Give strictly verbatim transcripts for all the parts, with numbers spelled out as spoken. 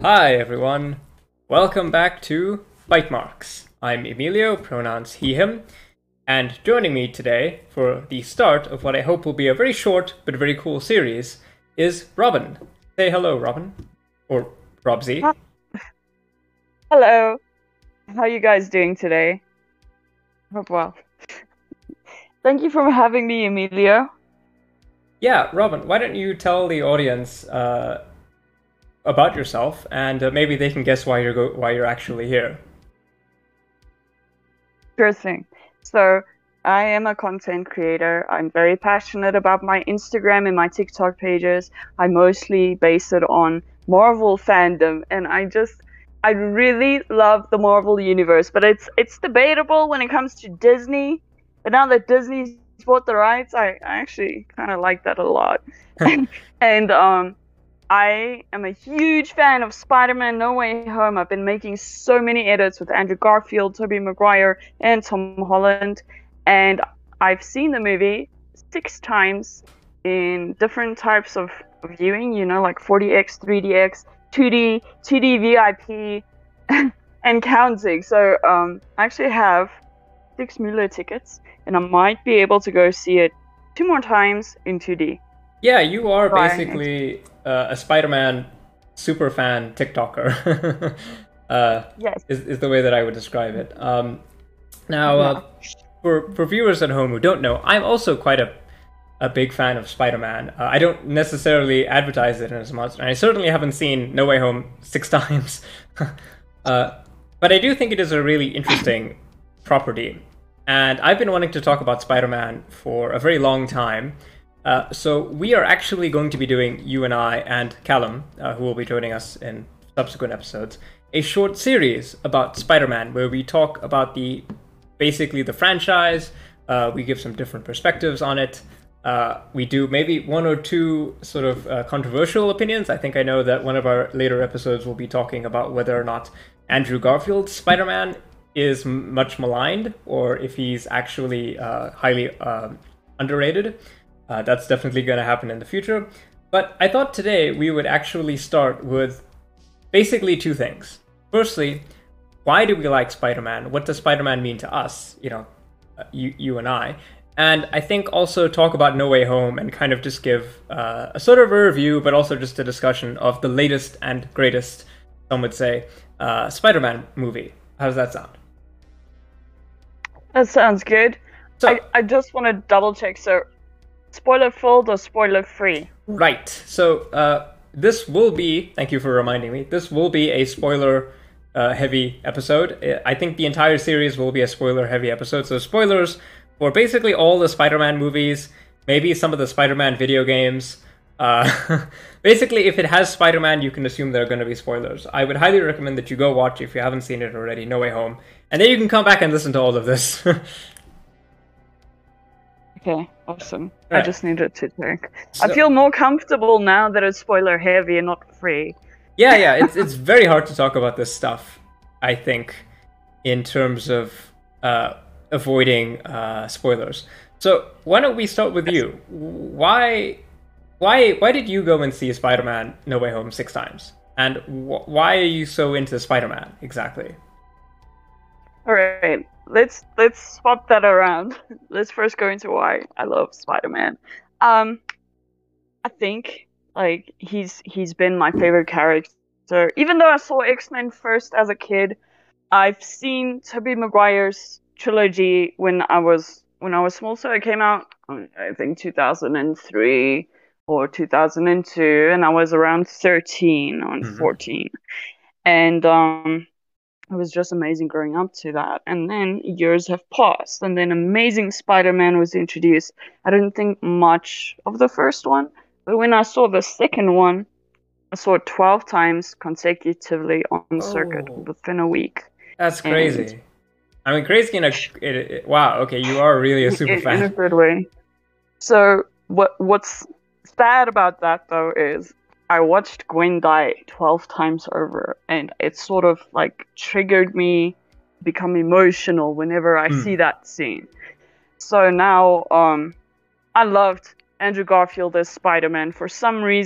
Hi everyone, welcome back to Bite Marks. I'm Emilio, pronouns he, him, and joining me today for the start of what I hope will be a very short but very cool series is Robin. Say hello, Robin. Or Robsy. Hi- Hello, how are you guys doing today? Hope well. Thank you for having me, Emilio. Yeah, Robin, why don't you tell the audience uh, about yourself and uh, maybe they can guess why you're go- why you're actually here. Sure thing. So, I am a content creator. I'm very passionate about my Instagram and my TikTok pages. I mostly base it on Marvel fandom, and I just I really love the Marvel universe, but it's it's debatable when it comes to Disney. But now that Disney's bought the rights, I, I actually kind of like that a lot. And um I am a huge fan of Spider-Man No Way Home. I've been making so many edits with Andrew Garfield, Tobey Maguire, and Tom Holland. And I've seen the movie six times in different types of viewing, you know, like forty X, three D X, two D, two D V I P, and counting. So um, I actually have six Mueller tickets, and I might be able to go see it two more times in two D. Yeah, you are Right. basically uh, a Spider-Man super fan TikToker. uh, Yes. is is the way that I would describe it. Um, now, Yeah. uh, for for viewers at home who don't know, I'm also quite a a big fan of Spider-Man. Uh, I don't necessarily advertise it as much, and I certainly haven't seen No Way Home six times. uh, but I do think it is a really interesting property, and I've been wanting to talk about Spider-Man for a very long time. Uh, so we are actually going to be doing, you and I and Callum, uh, who will be joining us in subsequent episodes, a short series about Spider-Man where we talk about the basically the franchise. Uh, we give some different perspectives on it. Uh, we do maybe one or two sort of uh, controversial opinions. I think I know that one of our later episodes will be talking about whether or not Andrew Garfield's Spider-Man is m- much maligned or if he's actually uh, highly uh, underrated. Uh, that's definitely going to happen in the future. But I thought today we would actually start with basically two things. Firstly, why do we like Spider-Man? What does Spider-Man mean to us? You know, uh, you, you and I. And I think also talk about No Way Home and kind of just give uh, a sort of a review, but also just a discussion of the latest and greatest, some would say, uh, Spider-Man movie. How does that sound? That sounds good. I, So, I just want to double check. So, spoiler filled or spoiler free? right. So uh, this will be, thank you for reminding me, this will be a spoiler uh, heavy episode. I think the entire series will be a spoiler heavy episode. So spoilers for basically all the Spider-Man movies, maybe some of the Spider-Man video games. Uh, basically, if it has Spider-Man, you can assume there are going to be spoilers. I would highly recommend that you go watch if you haven't seen it already, No Way Home. And then you can come back and listen to all of this. Okay, awesome. I Right. just needed to check. I So, feel more comfortable now that it's spoiler heavy and not free. yeah, yeah, it's it's very hard to talk about this stuff. I think in terms of uh, avoiding uh, spoilers. So why don't we start with Yes. you? Why why why did you go and see Spider-Man No Way Home six times? And wh- why are you so into Spider-Man exactly? All right, let's let's swap that around. Let's first go into why I love Spider-Man. Um, I think like he's he's been my favorite character. Even though I saw X-Men first as a kid, I've seen Tobey Maguire's trilogy when I was when I was small. So it came out, um, I think, two thousand three or two thousand two, and I was around thirteen or Hmm. fourteen. And um, it was just amazing growing up to that. And then years have passed, and then Amazing Spider-Man was introduced. I didn't think much of the first one, but when I saw the second one, I saw it twelve times consecutively on circuit Oh, within a week. that's And crazy. I mean, crazy in a it, it- wow. Okay, you are really a in, super in a fan. good way. So what what's sad about that though is I watched Gwen die twelve times over, and it sort of like triggered me to become emotional whenever I see Hmm. that scene. So now um I loved Andrew Garfield as Spider-Man. For some reason,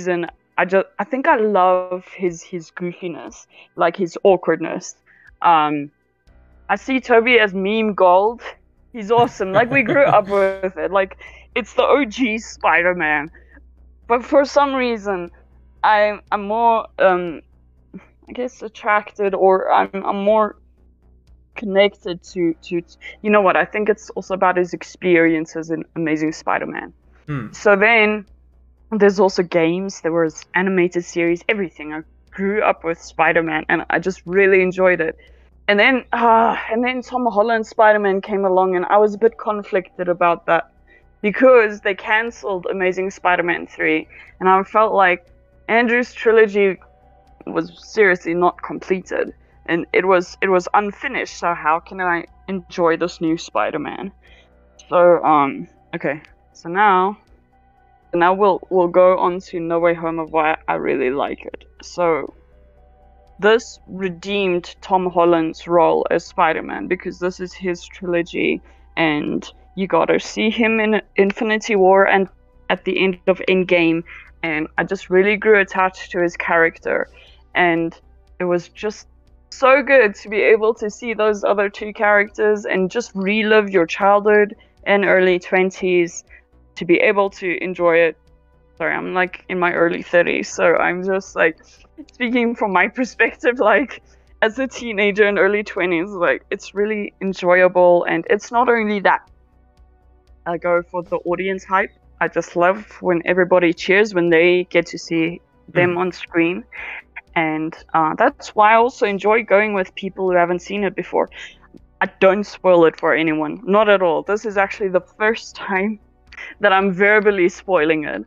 I just I think I love his his goofiness, like his awkwardness. Um, I see Toby as meme gold. He's awesome. Like we grew up with it. Like it's the O G Spider-Man. But for some reason, I'm I'm more um I guess attracted, or I'm I'm more connected to to you know what? I think it's also about his experiences in Amazing Spider-Man. Hmm. So then there's also games, there was animated series, everything. I grew up with Spider-Man and I just really enjoyed it. And then uh, and then Tom Holland Spider-Man came along and I was a bit conflicted about that because they cancelled Amazing Spider-Man three and I felt like Andrew's trilogy was seriously not completed and it was it was unfinished, so how can I enjoy this new Spider-Man? So um okay, so now now we'll we'll go on to No Way Home of why I really like it. So this redeemed Tom Holland's role as Spider-Man because this is his trilogy and you gotta see him in Infinity War and at the end of Endgame, and I just really grew attached to his character, and it was just so good to be able to see those other two characters and just relive your childhood and early twenties, to be able to enjoy it. Sorry, I'm like in my early thirties, so I'm just like speaking from my perspective, like as a teenager and early twenties, like it's really enjoyable. And it's not only that I go for the audience hype. I just love when everybody cheers when they get to see them mm. on screen. And uh, that's why I also enjoy going with people who haven't seen it before. I don't spoil it for anyone, not at all. This is actually the first time that I'm verbally spoiling it.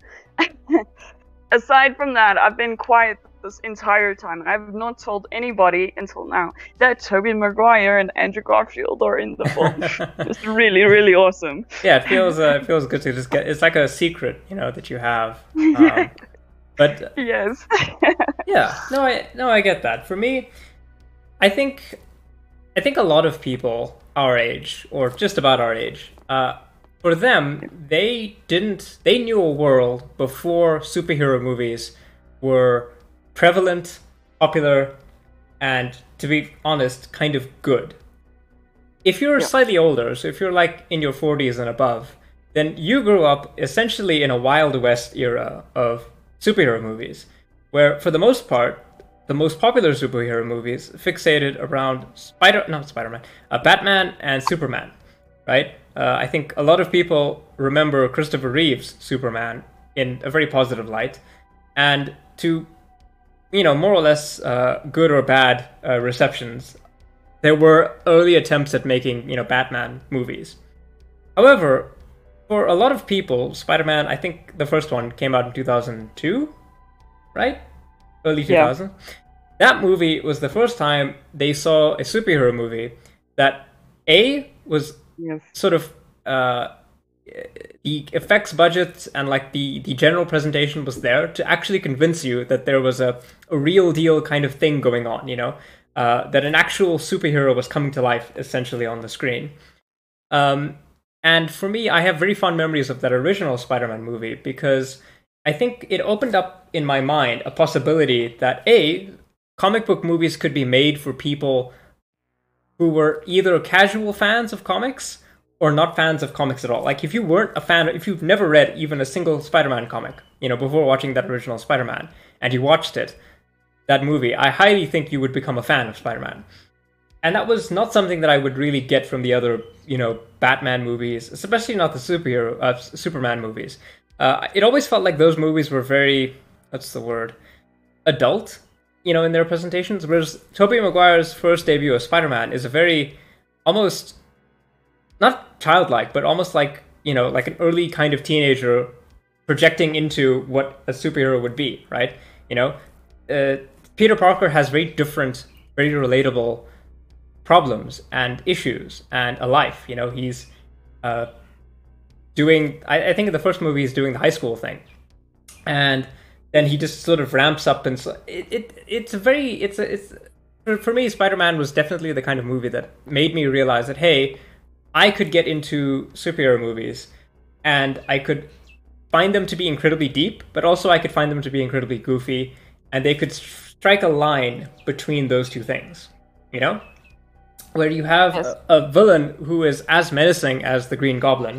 Aside from that, I've been quiet this entire time. I've not told anybody until now that Tobey Maguire and Andrew Garfield are in the film. It's really, really awesome. Yeah, it feels uh, it feels good to just get. It's like a secret, you know, that you have. Um, but yes. yeah, no, I no, I get that. For me, I think, I think a lot of people our age, or just about our age, uh, for them, they didn't. They knew a world before superhero movies were prevalent, popular, and, to be honest, kind of good. If you're yeah. slightly older, so if you're like in your forties and above, then you grew up essentially in a Wild West era of superhero movies, where for the most part, the most popular superhero movies fixated around Spider, not Spider-Man, uh, Batman and Superman, right? Uh, I think a lot of people remember Christopher Reeve's Superman in a very positive light, and to, you know, more or less uh, good or bad uh, receptions, there were early attempts at making, you know, Batman movies. However, for a lot of people, Spider-Man, I think the first one came out in two thousand two, right? Early two thousand. Yeah. That movie was the first time they saw a superhero movie that, A, was yes. sort of uh, the effects budgets and like the, the general presentation was there to actually convince you that there was a, a real deal kind of thing going on, you know, uh, that an actual superhero was coming to life essentially on the screen. Um, and for me, I have very fond memories of that original Spider-Man movie because I think it opened up in my mind a possibility that A, comic book movies could be made for people who were either casual fans of comics or not fans of comics at all. Like if you weren't a fan, if you've never read even a single Spider-Man comic, you know, before watching that original Spider-Man, and you watched it, that movie, I highly think you would become a fan of Spider-Man. And that was not something that I would really get from the other, you know, Batman movies, especially not the superhero, uh, Superman movies. Uh, it always felt like those movies were very, what's the word, adult, you know, in their presentations. Whereas Tobey Maguire's first debut as Spider-Man is a very, almost, not childlike, but almost like, you know, like an early kind of teenager projecting into what a superhero would be, right? You know, uh, Peter Parker has very different, very relatable problems and issues and a life. You know, he's uh, doing, I, I think in the first movie he's doing the high school thing. And then he just sort of ramps up, and so it, it it's a very, it's a, it's, for, for me, Spider-Man was definitely the kind of movie that made me realize that, hey, I could get into superhero movies and I could find them to be incredibly deep, but also I could find them to be incredibly goofy, and they could strike a line between those two things, you know? Where you have yes. a, a villain who is as menacing as the Green Goblin,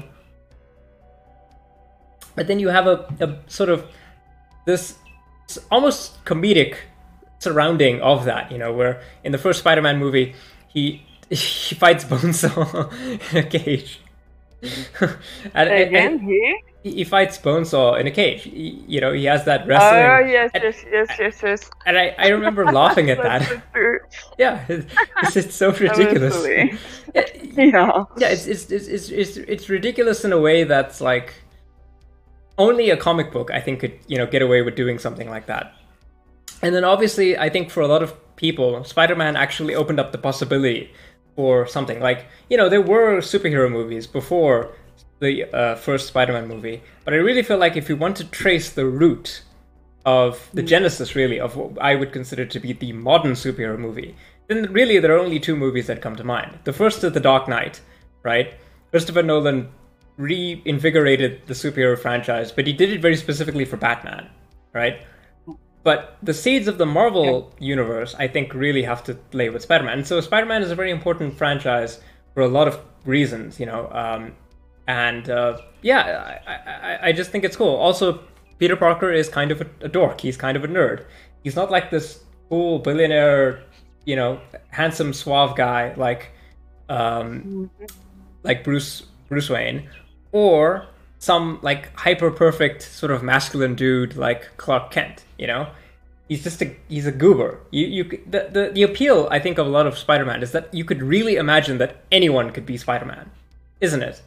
but then you have a, a sort of this almost comedic surrounding of that, you know, where in the first Spider-Man movie, he he fights Bonesaw in a cage. and, Again, and he? he fights Bonesaw in a cage. He, you know, he has that wrestling. Oh yes, and, yes, yes, yes, yes. And I, I remember laughing at that. yeah, it's, it's so ridiculous. yeah, yeah, it's it's, it's it's it's it's ridiculous in a way that's like only a comic book, I think, could, you know, get away with doing something like that. And then obviously, I think for a lot of people, Spider-Man actually opened up the possibility for something like, you know, there were superhero movies before the uh, first Spider-Man movie, but I really feel like if you want to trace the root of the genesis, really, of what I would consider to be the modern superhero movie, then really there are only two movies that come to mind. The first is The Dark Knight, right? Christopher Nolan reinvigorated the superhero franchise, but he did it very specifically for Batman, right? But the seeds of the Marvel yeah. universe, I think, really have to lay with Spider-Man. And so Spider-Man is a very important franchise for a lot of reasons, you know. Um, and uh, yeah, I, I, I just think it's cool. Also, Peter Parker is kind of a, a dork. He's kind of a nerd. He's not like this cool billionaire, you know, handsome, suave guy like um, like Bruce Bruce Wayne, or some like hyper perfect sort of masculine dude like Clark Kent, you know. He's just a he's a goober. You you the, the the appeal, I think, of a lot of Spider-Man is that you could really imagine that anyone could be Spider-Man, isn't it?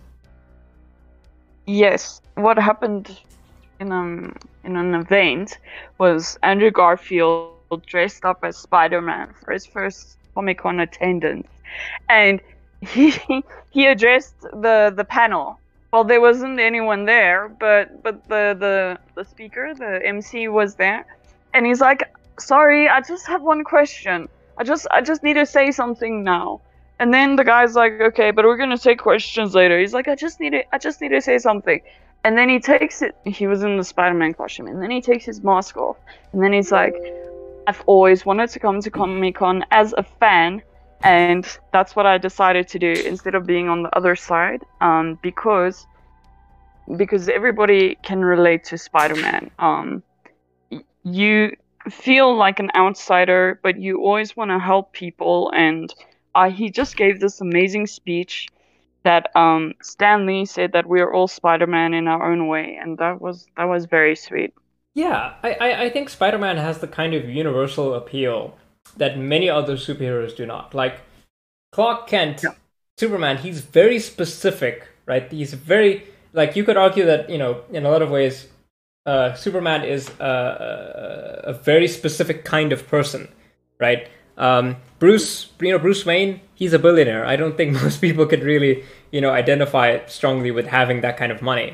Yes. What happened in um in an event was Andrew Garfield dressed up as Spider-Man for his first Comic-Con attendance, and he he addressed the the panel. Well, there wasn't anyone there, but but the the the speaker, the M C, was there, and he's like, "Sorry, I just have one question. I just I just need to say something now." And then the guy's like, "Okay, but we're gonna take questions later." He's like, "I just need to I just need to say something." And then he takes it. He was in the Spider-Man costume, and then he takes his mask off, and then he's like, "I've always wanted to come to Comic-Con as a fan." And that's what I decided to do instead of being on the other side, um, because because everybody can relate to Spider-Man. Um, you feel like an outsider, but you always want to help people. And uh, he just gave this amazing speech that um, Stan Lee said that we are all Spider-Man in our own way, and that was that was very sweet. Yeah, I, I, I think Spider-Man has the kind of universal appeal that many other superheroes do not. Like Clark Kent, yeah. Superman, he's very specific, right? He's very, like, you could argue that, you know, in a lot of ways, uh, Superman is a, a, a very specific kind of person, right? Um, Bruce, you know, Bruce Wayne, he's a billionaire. I don't think most people could really, you know, identify strongly with having that kind of money.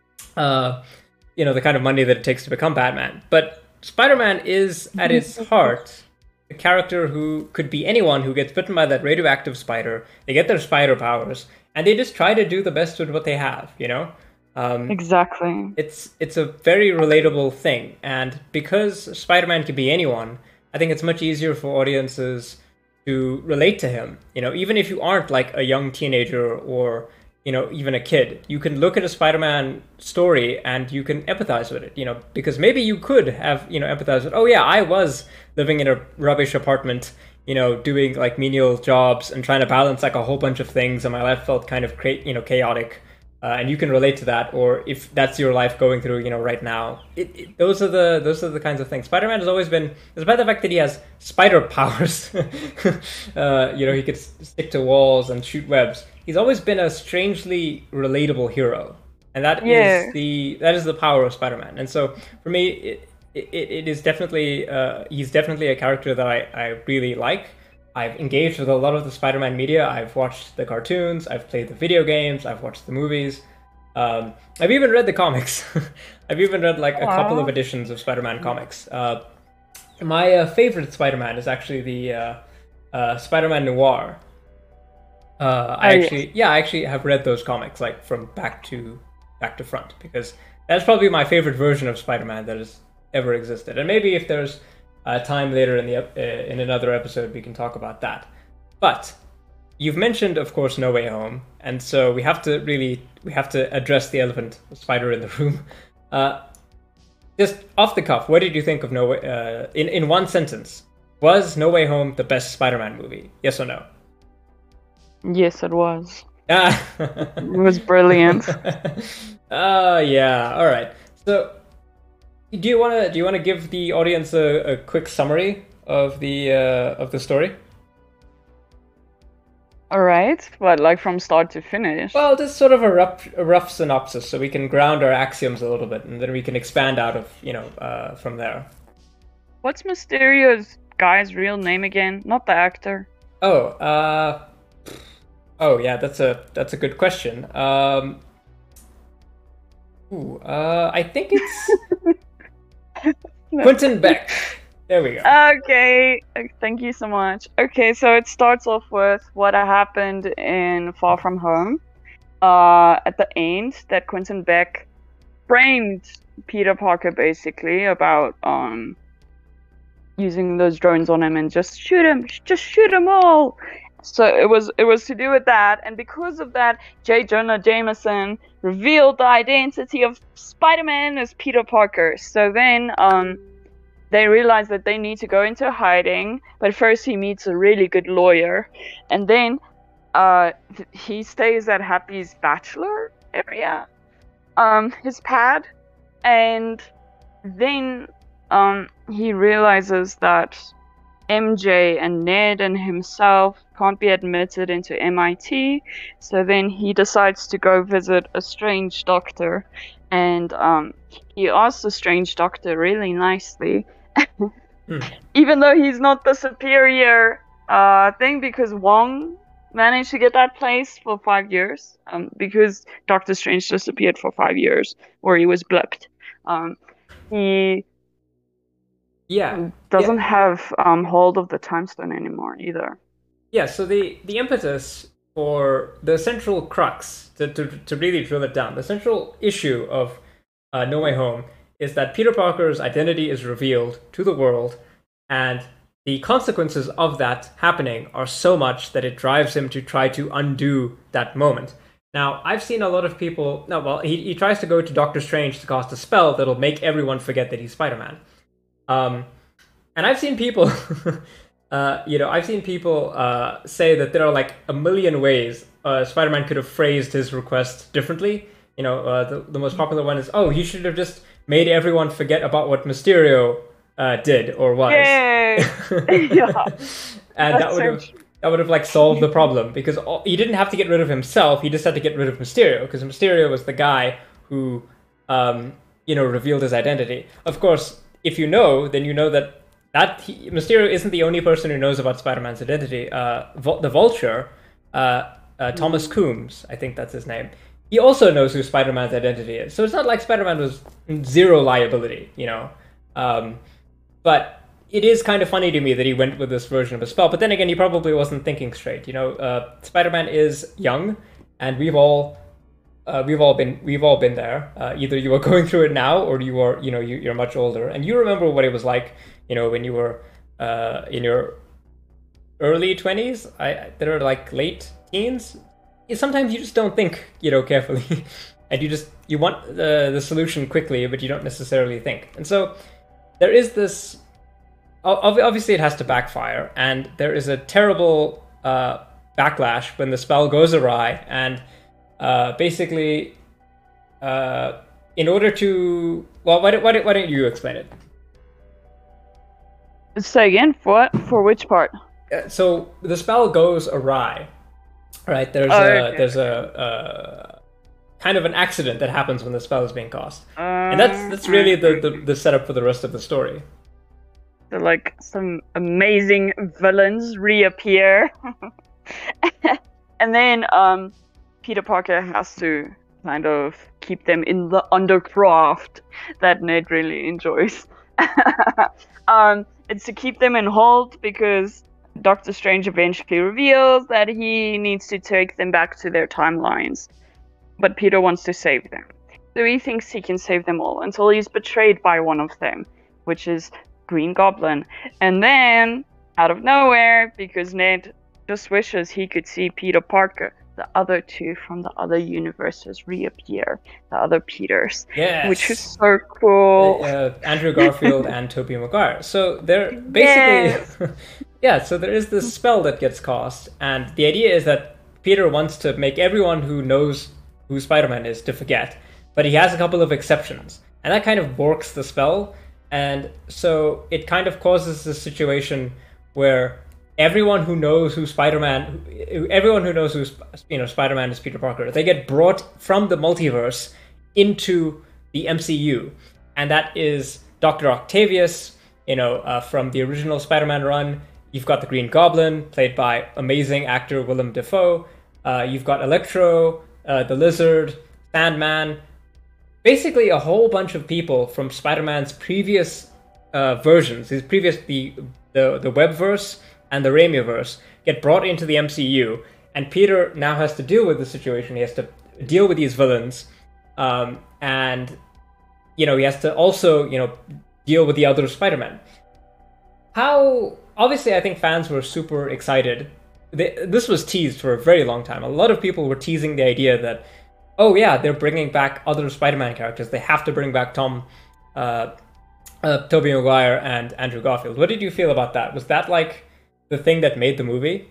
Uh, you know, the kind of money that it takes to become Batman. But Spider-Man is, at its heart, a character who could be anyone who gets bitten by that radioactive spider. They get their spider powers, and they just try to do the best with what they have, you know? Um, exactly. It's it's a very relatable thing, and because Spider-Man can be anyone, I think it's much easier for audiences to relate to him. You know, even if you aren't like a young teenager or, you know, even a kid, you can look at a Spider-Man story and you can empathize with it, you know, because maybe you could have, you know, empathize with, oh yeah, I was living in a rubbish apartment, you know, doing like menial jobs and trying to balance like a whole bunch of things, and my life felt kind of, cra- you know, chaotic. Uh, and you can relate to that, or if that's your life going through, you know, right now. It, it, those are the those are the kinds of things. Spider-Man has always been, despite the fact that he has spider powers, uh, you know, he could stick to walls and shoot webs. He's always been a strangely relatable hero, and that yeah. is the that is the power of Spider-Man. And so, for me, it it, it is definitely uh, he's definitely a character that I, I really like. I've engaged with a lot of the Spider-Man media. I've watched the cartoons, I've played the video games, I've watched the movies. Um, I've even read the comics. I've even read like a Aww. couple of editions of Spider-Man comics. Uh, my uh, favorite Spider-Man is actually the uh, uh, Spider-Man Noir. Uh, I oh, actually, yes. yeah, I actually have read those comics like from back to back to front, because That's probably my favorite version of Spider-Man that has ever existed. And maybe if there's uh, time later in the uh, in another episode, we can talk about that. But you've mentioned, of course, No Way Home, and so we have to really we have to address the elephant spider in the room. Uh, just off the cuff, what did you think of No Way? Uh, in in one sentence, was No Way Home the best Spider-Man movie? Yes or no? Yes, it was. Ah. It was brilliant. Oh, uh, yeah. All right. So, do you want to do you want to give the audience a, a quick summary of the uh, of the story? All right, but like from start to finish. Well, just sort of a rough, a rough synopsis, so we can ground our axioms a little bit, and then we can expand out of you know uh, from there. What's Mysterio's guy's real name again? Not the actor. Oh, uh, oh yeah, that's a that's a good question. Um, ooh, uh, I think it's Quentin Beck. There we go. Okay, thank you so much. Okay, so it starts off with what happened in Far From Home. Uh, at the end, that Quentin Beck framed Peter Parker basically about um using those drones on him and just shoot him, just shoot them all. So it was it was to do with that, and because of that, J. Jonah Jameson revealed the identity of Spider-Man as Peter Parker. So then um. they realize that they need to go into hiding, but first he meets a really good lawyer, and then uh, he stays at Happy's bachelor area, um, his pad, and then um, he realizes that M J and Ned and himself can't be admitted into M I T, so then he decides to go visit a strange doctor, and um, he asks the strange doctor really nicely, hmm. even though he's not the superior uh, thing, because Wong managed to get that place for five years, um, because Doctor Strange disappeared for five years, or he was blipped. Um, he yeah doesn't yeah. have um, hold of the time stone anymore either. Yeah, so the, the impetus for the central crux, to, to, to really drill it down, the central issue of uh, No Way Home is that Peter Parker's identity is revealed to the world, and the consequences of that happening are so much that it drives him to try to undo that moment. Now, I've seen a lot of people... No, well, he, he tries to go to Doctor Strange to cast a spell that'll make everyone forget that he's Spider-Man. Um, and I've seen people... uh, you know, I've seen people uh, say that there are like a million ways uh, Spider-Man could have phrased his request differently. You know, uh, the, the most popular one is, oh, he should have just made everyone forget about what Mysterio uh, did or was. Yay! Yeah. And that would have that would have like solved the problem, because all, he didn't have to get rid of himself. He just had to get rid of Mysterio, because Mysterio was the guy who, um, you know, revealed his identity. Of course, if you know, then you know that that he, Mysterio isn't the only person who knows about Spider-Man's identity. Uh, the Vulture, uh, uh, Thomas mm. Coombs, I think that's his name. He also knows who Spider-Man's identity is. So it's not like Spider-Man was zero liability, you know. Um, but it is kind of funny to me that he went with this version of a spell. But then again, he probably wasn't thinking straight. You know, uh, Spider-Man is young, and we've all uh, we've all been we've all been there. Uh, either you are going through it now, or you are you know you, you're much older, and you remember what it was like. You know, when you were uh, in your early twenties, I that are like late teens. Sometimes you just don't think, you know, carefully, and you just you want the the solution quickly, but you don't necessarily think. And so there is this. Obviously, it has to backfire, and there is a terrible uh, backlash when the spell goes awry. And uh, basically, uh, in order to well, why don't, why don't why don't you explain it? Say again. For what? For which part? Uh, so the spell goes awry. Right, there's oh, a okay. there's a, a kind of an accident that happens when the spell is being cast, uh, and that's that's really the, the, the setup for the rest of the story. So like some amazing villains reappear, and then um, Peter Parker has to kind of keep them in the undercraft that Ned really enjoys. um, it's to keep them in hold because Doctor Strange eventually reveals that he needs to take them back to their timelines, but Peter wants to save them. So he thinks he can save them all until he's betrayed by one of them, which is Green Goblin. And then, out of nowhere, because Ned just wishes he could see Peter Parker, the other two from the other universes reappear, the other Peters. Yes. Which is so cool. Uh, Andrew Garfield and Tobey Maguire. So they're basically... Yes. Yeah, so there is this spell that gets cast, and the idea is that Peter wants to make everyone who knows who Spider-Man is to forget, but he has a couple of exceptions, and that kind of works the spell, and so it kind of causes this situation where everyone who knows who Spider-Man, everyone who knows who you know Spider-Man is Peter Parker, they get brought from the multiverse into the M C U, and that is Doctor Octavius, you know, uh, from the original Spider-Man run. You've got the Green Goblin, played by amazing actor Willem Dafoe. Uh, you've got Electro, uh, the Lizard, Sandman. Basically, a whole bunch of people from Spider-Man's previous uh, versions, his previous the the the Webverse and the Raimiverse, get brought into the M C U, and Peter now has to deal with the situation. He has to deal with these villains, um, and you know he has to also you know deal with the other Spider-Man. How obviously, I think fans were super excited. They, this was teased for a very long time. A lot of people were teasing the idea that, oh yeah, they're bringing back other Spider-Man characters. They have to bring back Tom, uh, uh, Tobey Maguire and Andrew Garfield. What did you feel about that? Was that like the thing that made the movie?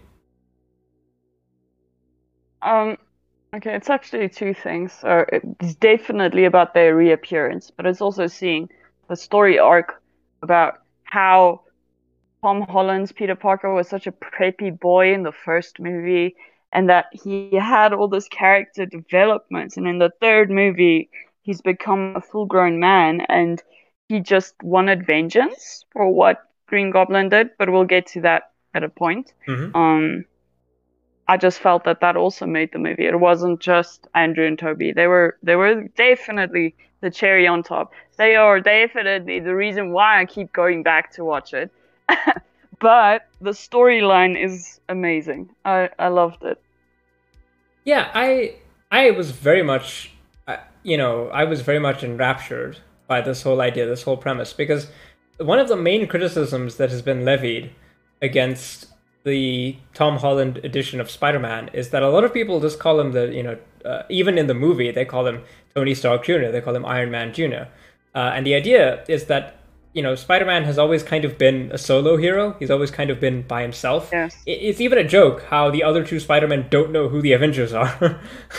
Um, okay, it's actually two things. So it's definitely about their reappearance, but it's also seeing the story arc about how Tom Holland's Peter Parker was such a preppy boy in the first movie, and that he had all this character development, and in the third movie he's become a full-grown man, and he just wanted vengeance for what Green Goblin did, but we'll get to that at a point. Mm-hmm. Um, I just felt that that also made the movie. It wasn't just Andrew and Tobey. They were they were definitely the cherry on top. They are definitely the reason why I keep going back to watch it. But the storyline is amazing. I, I loved it. Yeah, I I was very much, uh, you know, I was very much enraptured by this whole idea, this whole premise, because one of the main criticisms that has been levied against the Tom Holland edition of Spider-Man is that a lot of people just call him the, you know, uh, even in the movie, they call him Tony Stark Junior, they call him Iron Man Junior Uh, and the idea is that you know, Spider-Man has always kind of been a solo hero. He's always kind of been by himself. Yes. It's even a joke how the other two Spider-Men don't know who the Avengers are.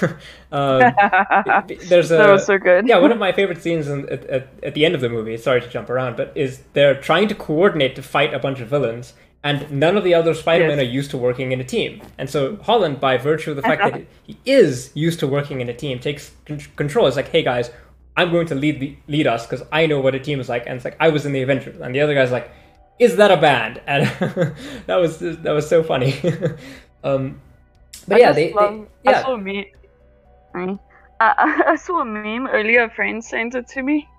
um, there's a, that was so good. Yeah, one of my favorite scenes in, at, at, at the end of the movie, sorry to jump around, but is they're trying to coordinate to fight a bunch of villains, and none of the other Spider-Men Yes. are used to working in a team. And so Holland, by virtue of the fact that he is used to working in a team, takes con- control. It's like, hey guys, I'm going to lead the, lead us because I know what a team is like. And it's like, I was in the Avengers. And the other guy's like, is that a band? And that was that was so funny. um, but I yeah, just they, love, they yeah. I saw a meme. I, I I saw a meme earlier. A friend sent it to me.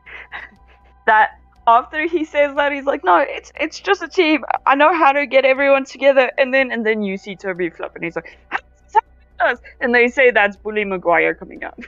That after he says that, he's like, "No, it's it's just a team. I know how to get everyone together." And then and then you see Tobey flip, and he's like, "How does this happen?" And they say that's Bully Maguire coming out.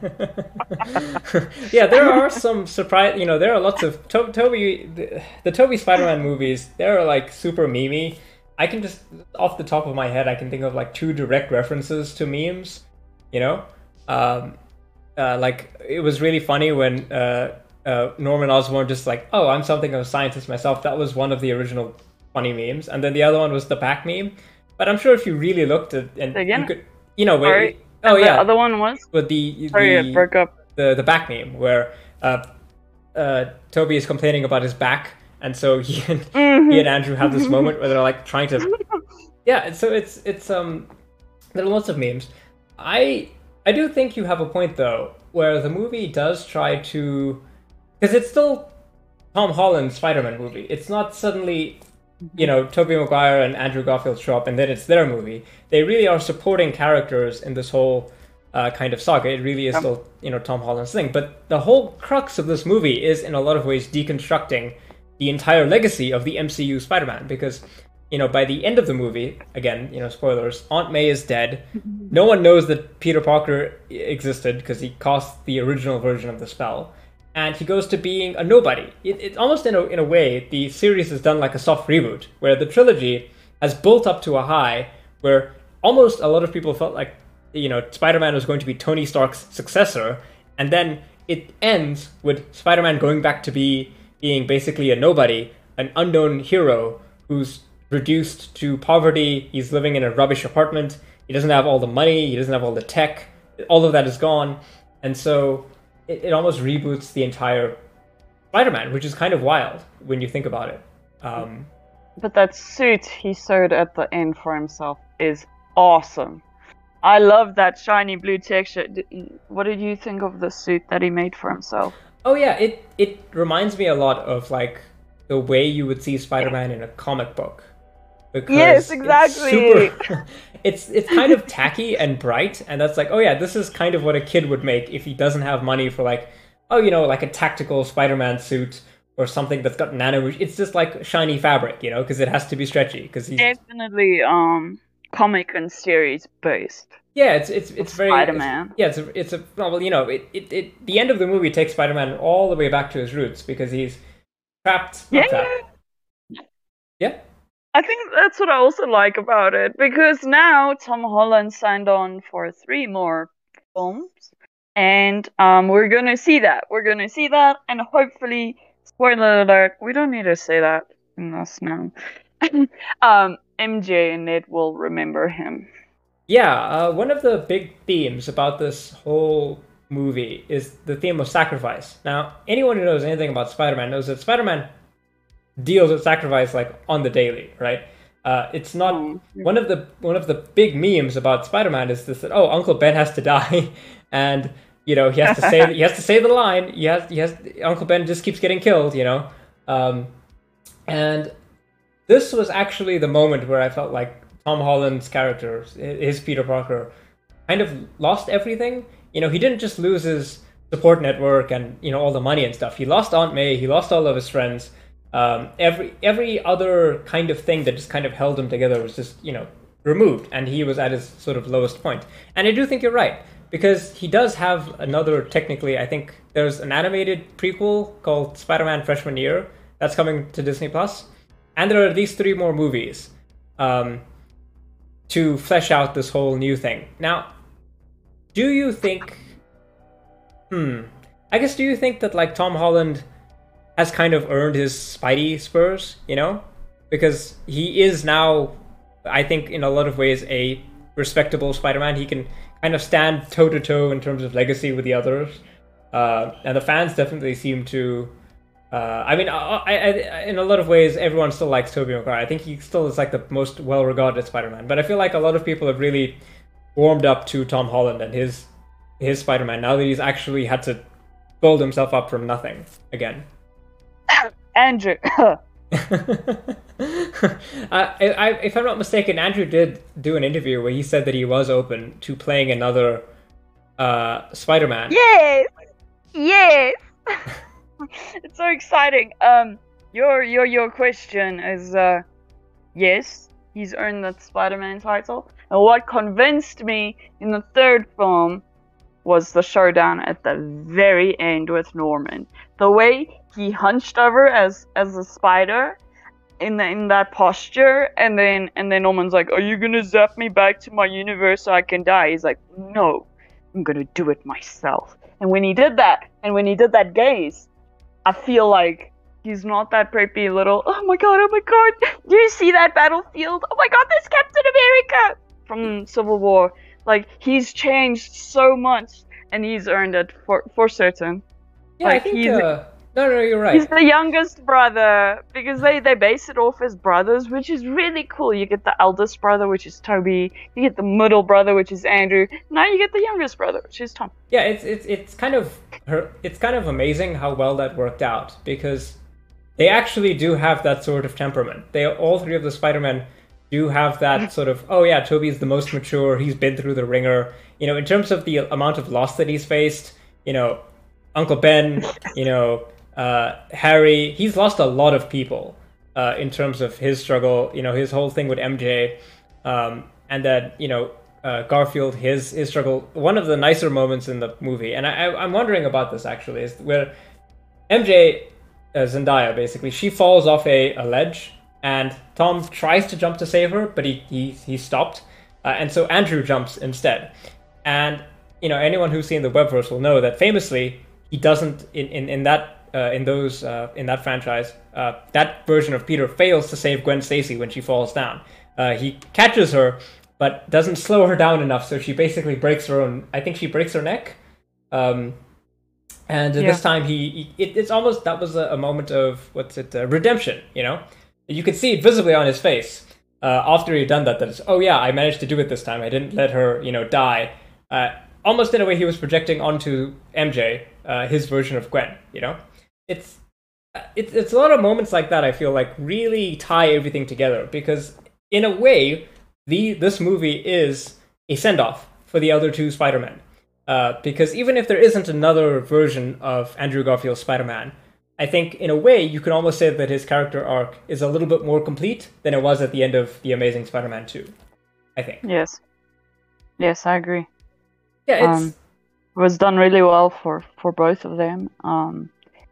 Yeah, there are some surprise. You know, there are lots of to- Tobey. The, the Tobey Spider-Man movies. They're like super memey. I can just off the top of my head, I can think of like two direct references to memes. You know, um, uh, like it was really funny when uh, uh, Norman Osborn just like, "Oh, I'm something of a scientist myself." That was one of the original funny memes, and then the other one was the back meme. But I'm sure if you really looked at and Again? you could, you know, wait, Sorry. oh And yeah, The other one was. with the Sorry, the, it broke up. the the back meme where uh, uh, Toby is complaining about his back, and so he and Mhm. he and Andrew have this moment where they're like trying to, yeah. And so it's it's um there are lots of memes. I I do think you have a point though, where the movie does try to, because it's still Tom Holland's Spider-Man movie. It's not suddenly, you know, Tobey Maguire and Andrew Garfield show up and then it's their movie. They really are supporting characters in this whole uh, kind of saga. It really is Yep. still, you know, Tom Holland's thing. But the whole crux of this movie is in a lot of ways deconstructing the entire legacy of the M C U Spider-Man, because you know, by the end of the movie, again, you know, spoilers, Aunt May is dead. No one knows that Peter Parker existed because he cast the original version of the spell. And he goes to being a nobody. It, it's almost in a, in a way, the series has done like a soft reboot, where the trilogy has built up to a high where almost a lot of people felt like, you know, Spider-Man was going to be Tony Stark's successor. And then it ends with Spider-Man going back to be being basically a nobody, an unknown hero who's reduced to poverty. He's living in a rubbish apartment. He doesn't have all the money. He doesn't have all the tech. All of that is gone. And so it, it almost reboots the entire Spider-Man, which is kind of wild when you think about it. Um, but that suit he sewed at the end for himself is awesome. I love that shiny blue texture. What did you think of the suit that he made for himself? Oh yeah, it, it reminds me a lot of like the way you would see Spider-Man in a comic book. Because yes, exactly. It's, super, it's it's kind of tacky and bright, and that's like, oh yeah, this is kind of what a kid would make if he doesn't have money for like, oh, you know, like a tactical Spider-Man suit or something that's got nano. It's just like shiny fabric, you know, because it has to be stretchy. Because he's definitely um comic and series based. Yeah, it's it's it's very Spider-Man. It's, yeah, it's a, it's a well, you know, it, it it the end of the movie takes Spider-Man all the way back to his roots because he's trapped. Yeah. Trapped. Yeah. I think that's what I also like about it, because now Tom Holland signed on for three more films, and um, we're gonna see that. We're gonna see that, and hopefully, spoiler alert, we don't need to say that in this now. um, M J and Ned will remember him. Yeah, uh, one of the big themes about this whole movie is the theme of sacrifice. Now, anyone who knows anything about Spider-Man knows that Spider-Man deals with sacrifice like on the daily, right? Uh, it's not oh. one of the one of the big memes about Spider-Man is this that oh, Uncle Ben has to die, and you know he has to say he has to say the line. He has he has Uncle Ben just keeps getting killed, you know. Um, and this was actually the moment where I felt like Tom Holland's character, his Peter Parker, kind of lost everything. You know, he didn't just lose his support network and you know all the money and stuff. He lost Aunt May. He lost all of his friends. Um, every every other kind of thing that just kind of held him together was just, you know, removed, and he was at his sort of lowest point. And I do think you're right, because he does have another, technically, I think there's an animated prequel called Spider-Man Freshman Year that's coming to Disney Plus, and there are these three more movies um, to flesh out this whole new thing. Now, do you think, hmm, I guess do you think that like Tom Holland has kind of earned his Spidey spurs, you know? Because he is now, I think, in a lot of ways, a respectable Spider-Man. He can kind of stand toe-to-toe in terms of legacy with the others. Uh, and the fans definitely seem to... Uh, I mean, I, I, I, in a lot of ways, everyone still likes Tobey Maguire. I think he still is like the most well-regarded Spider-Man. But I feel like a lot of people have really warmed up to Tom Holland and his his Spider-Man now that he's actually had to build himself up from nothing again. Andrew. uh, I, if I'm not mistaken, Andrew did do an interview where he said that he was open to playing another uh, Spider-Man. Yes, yes. It's so exciting. Um, your your your question is uh, yes, he's earned that Spider-Man title. And what convinced me in the third film was the showdown at the very end with Norman. The way he hunched over as as a spider in the, in that posture, and then and then Norman's like, "Are you gonna zap me back to my universe so I can die?" He's like, "No, I'm gonna do it myself." And when he did that, and when he did that gaze, I feel like he's not that preppy little, "Oh my god, oh my god, do you see that battlefield? Oh my god, there's Captain America!" from Civil War. Like, he's changed so much, and he's earned it for for certain. Yeah, like, I think... He's, uh... No, no, you're right. He's the youngest brother, because they, they base it off as brothers, which is really cool. You get the eldest brother, which is Toby. You get the middle brother, which is Andrew. Now you get the youngest brother, which is Tom. Yeah, it's it's it's kind of it's kind of amazing how well that worked out, because they actually do have that sort of temperament. They all three of the Spider-Men do have that sort of, oh yeah, Toby's the most mature. He's been through the ringer. You know, in terms of the amount of loss that he's faced. You know, Uncle Ben. You know. Uh, Harry, he's lost a lot of people. uh, in terms of his struggle. You know, his whole thing with M J, um, and then you know uh, Garfield, his his struggle. One of the nicer moments in the movie, and I, I'm wondering about this actually, is where M J, uh, Zendaya, basically, she falls off a, a ledge, and Tom tries to jump to save her, but he he he stopped, uh, and so Andrew jumps instead. And you know, anyone who's seen the webverse will know that famously he doesn't in in in that. Uh, in those uh, in that franchise, uh, that version of Peter fails to save Gwen Stacy when she falls down. Uh, he catches her, but doesn't slow her down enough, so she basically breaks her own. I think she breaks her neck. Um, and yeah. This time, he, he it, it's almost that was a, a moment of what's it uh, redemption. You know, you could see it visibly on his face uh, after he'd done that. That it's, oh yeah, I managed to do it this time. I didn't let her, you know, die. Uh, almost in a way, he was projecting onto M J uh, his version of Gwen. You know. It's, it's it's a lot of moments like that I feel like really tie everything together, because in a way the this movie is a send-off for the other two Spider-Men. Uh, because even if there isn't another version of Andrew Garfield's Spider-Man, I think in a way you can almost say that his character arc is a little bit more complete than it was at the end of The Amazing Spider-Man two, I think. Yes. Yes, I agree. Yeah, it's... Um, it was done really well for, for both of them. Um,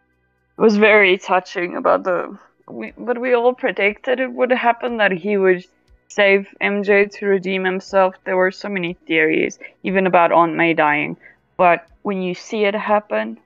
It was very touching about the, we, but we all predicted it would happen, that he would save M J to redeem himself. There were so many theories, even about Aunt May dying. But when you see it happen,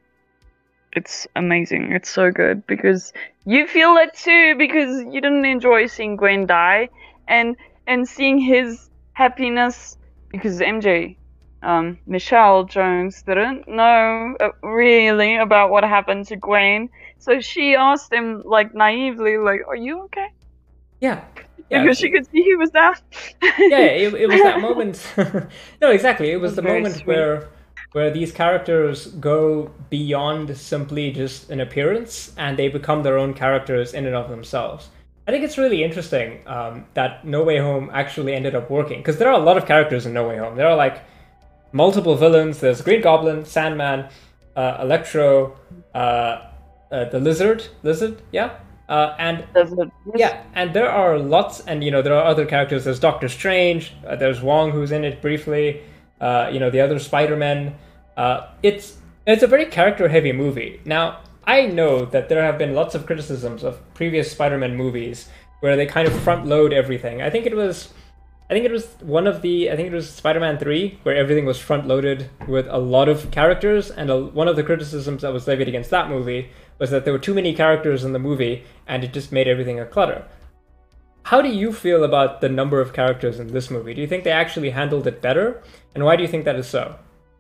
it's amazing. It's so good, because you feel it too, because you didn't enjoy seeing Gwen die, and and seeing his happiness, because M J. Um, Michelle Jones didn't know uh, really about what happened to Gwen, so she asked him like naively, like, "Are you okay?" Yeah, yeah. Because she could see he was down. yeah, it, it was that moment. No, exactly. It was, it was the moment sweet. where where these characters go beyond simply just an appearance, and they become their own characters in and of themselves. I think it's really interesting um, that No Way Home actually ended up working, because there are a lot of characters in No Way Home. There are like multiple villains. There's Green Goblin, Sandman, uh, Electro, uh, uh, the Lizard, Lizard, yeah, uh, and Lizard. yeah, and there are lots, and you know there are other characters. There's Doctor Strange. Uh, there's Wong, who's in it briefly. Uh, you know the other Spider-Men. Uh, it's it's a very character-heavy movie. Now I know that there have been lots of criticisms of previous Spider-Man movies where they kind of front-load everything. I think it was. I think it was one of the, I think it was Spider-Man three, where everything was front-loaded with a lot of characters, and a, one of the criticisms that was levied against that movie was that there were too many characters in the movie, and it just made everything a clutter. How do you feel about the number of characters in this movie? Do you think they actually handled it better? And why do you think that is so?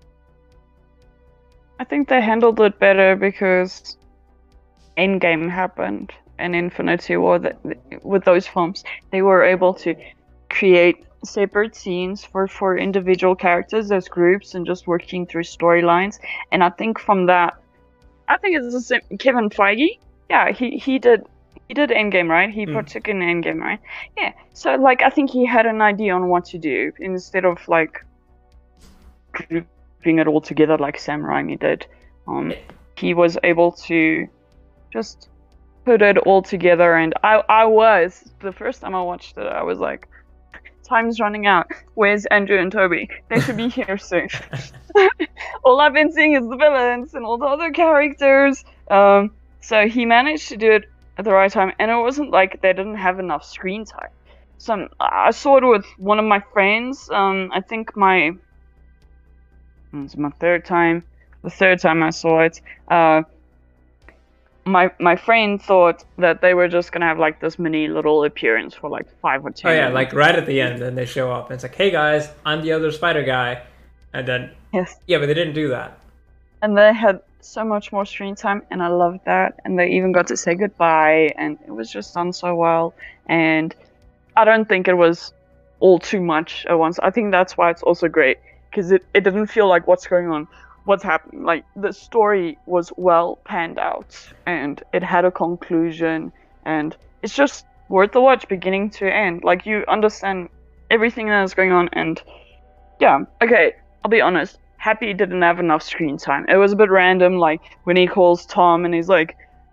I think they handled it better because Endgame happened, and Infinity War, that, with those films, they were able to create separate scenes for, for individual characters as groups and just working through storylines. And I think from that, I think it's the same. Kevin Feige, yeah, he, he did he did Endgame, right? He mm. partook in Endgame, right? Yeah. So like, I think he had an idea on what to do instead of like grouping it all together like Sam Raimi did. Um, he was able to just put it all together, and I I was the first time I watched it, I was like, time's running out. Where's Andrew and Toby? They should be here soon. All I've been seeing is the villains and all the other characters. Um, so he managed to do it at the right time, and it wasn't like they didn't have enough screen time. So I saw it with one of my friends. Um, I think my it's my third time. The third time I saw it. Uh, My my friend thought that they were just gonna have like this mini little appearance for like five or ten. Oh yeah, minutes. like right at the end, and they show up, and it's like, "Hey guys, I'm the other Spider guy," and then yes, yeah, but they didn't do that. And they had so much more screen time, and I loved that. And they even got to say goodbye, and it was just done so well. And I don't think it was all too much at once. I think that's why it's also great, because it, it didn't feel like what's going on. What's happening, like the story was well panned out and it had a conclusion, and it's just worth the watch beginning to end. Like, you understand everything that is going on. And yeah, okay, I'll be honest, Happy didn't have enough screen time. It was a bit random, like when he calls Tom and he's like,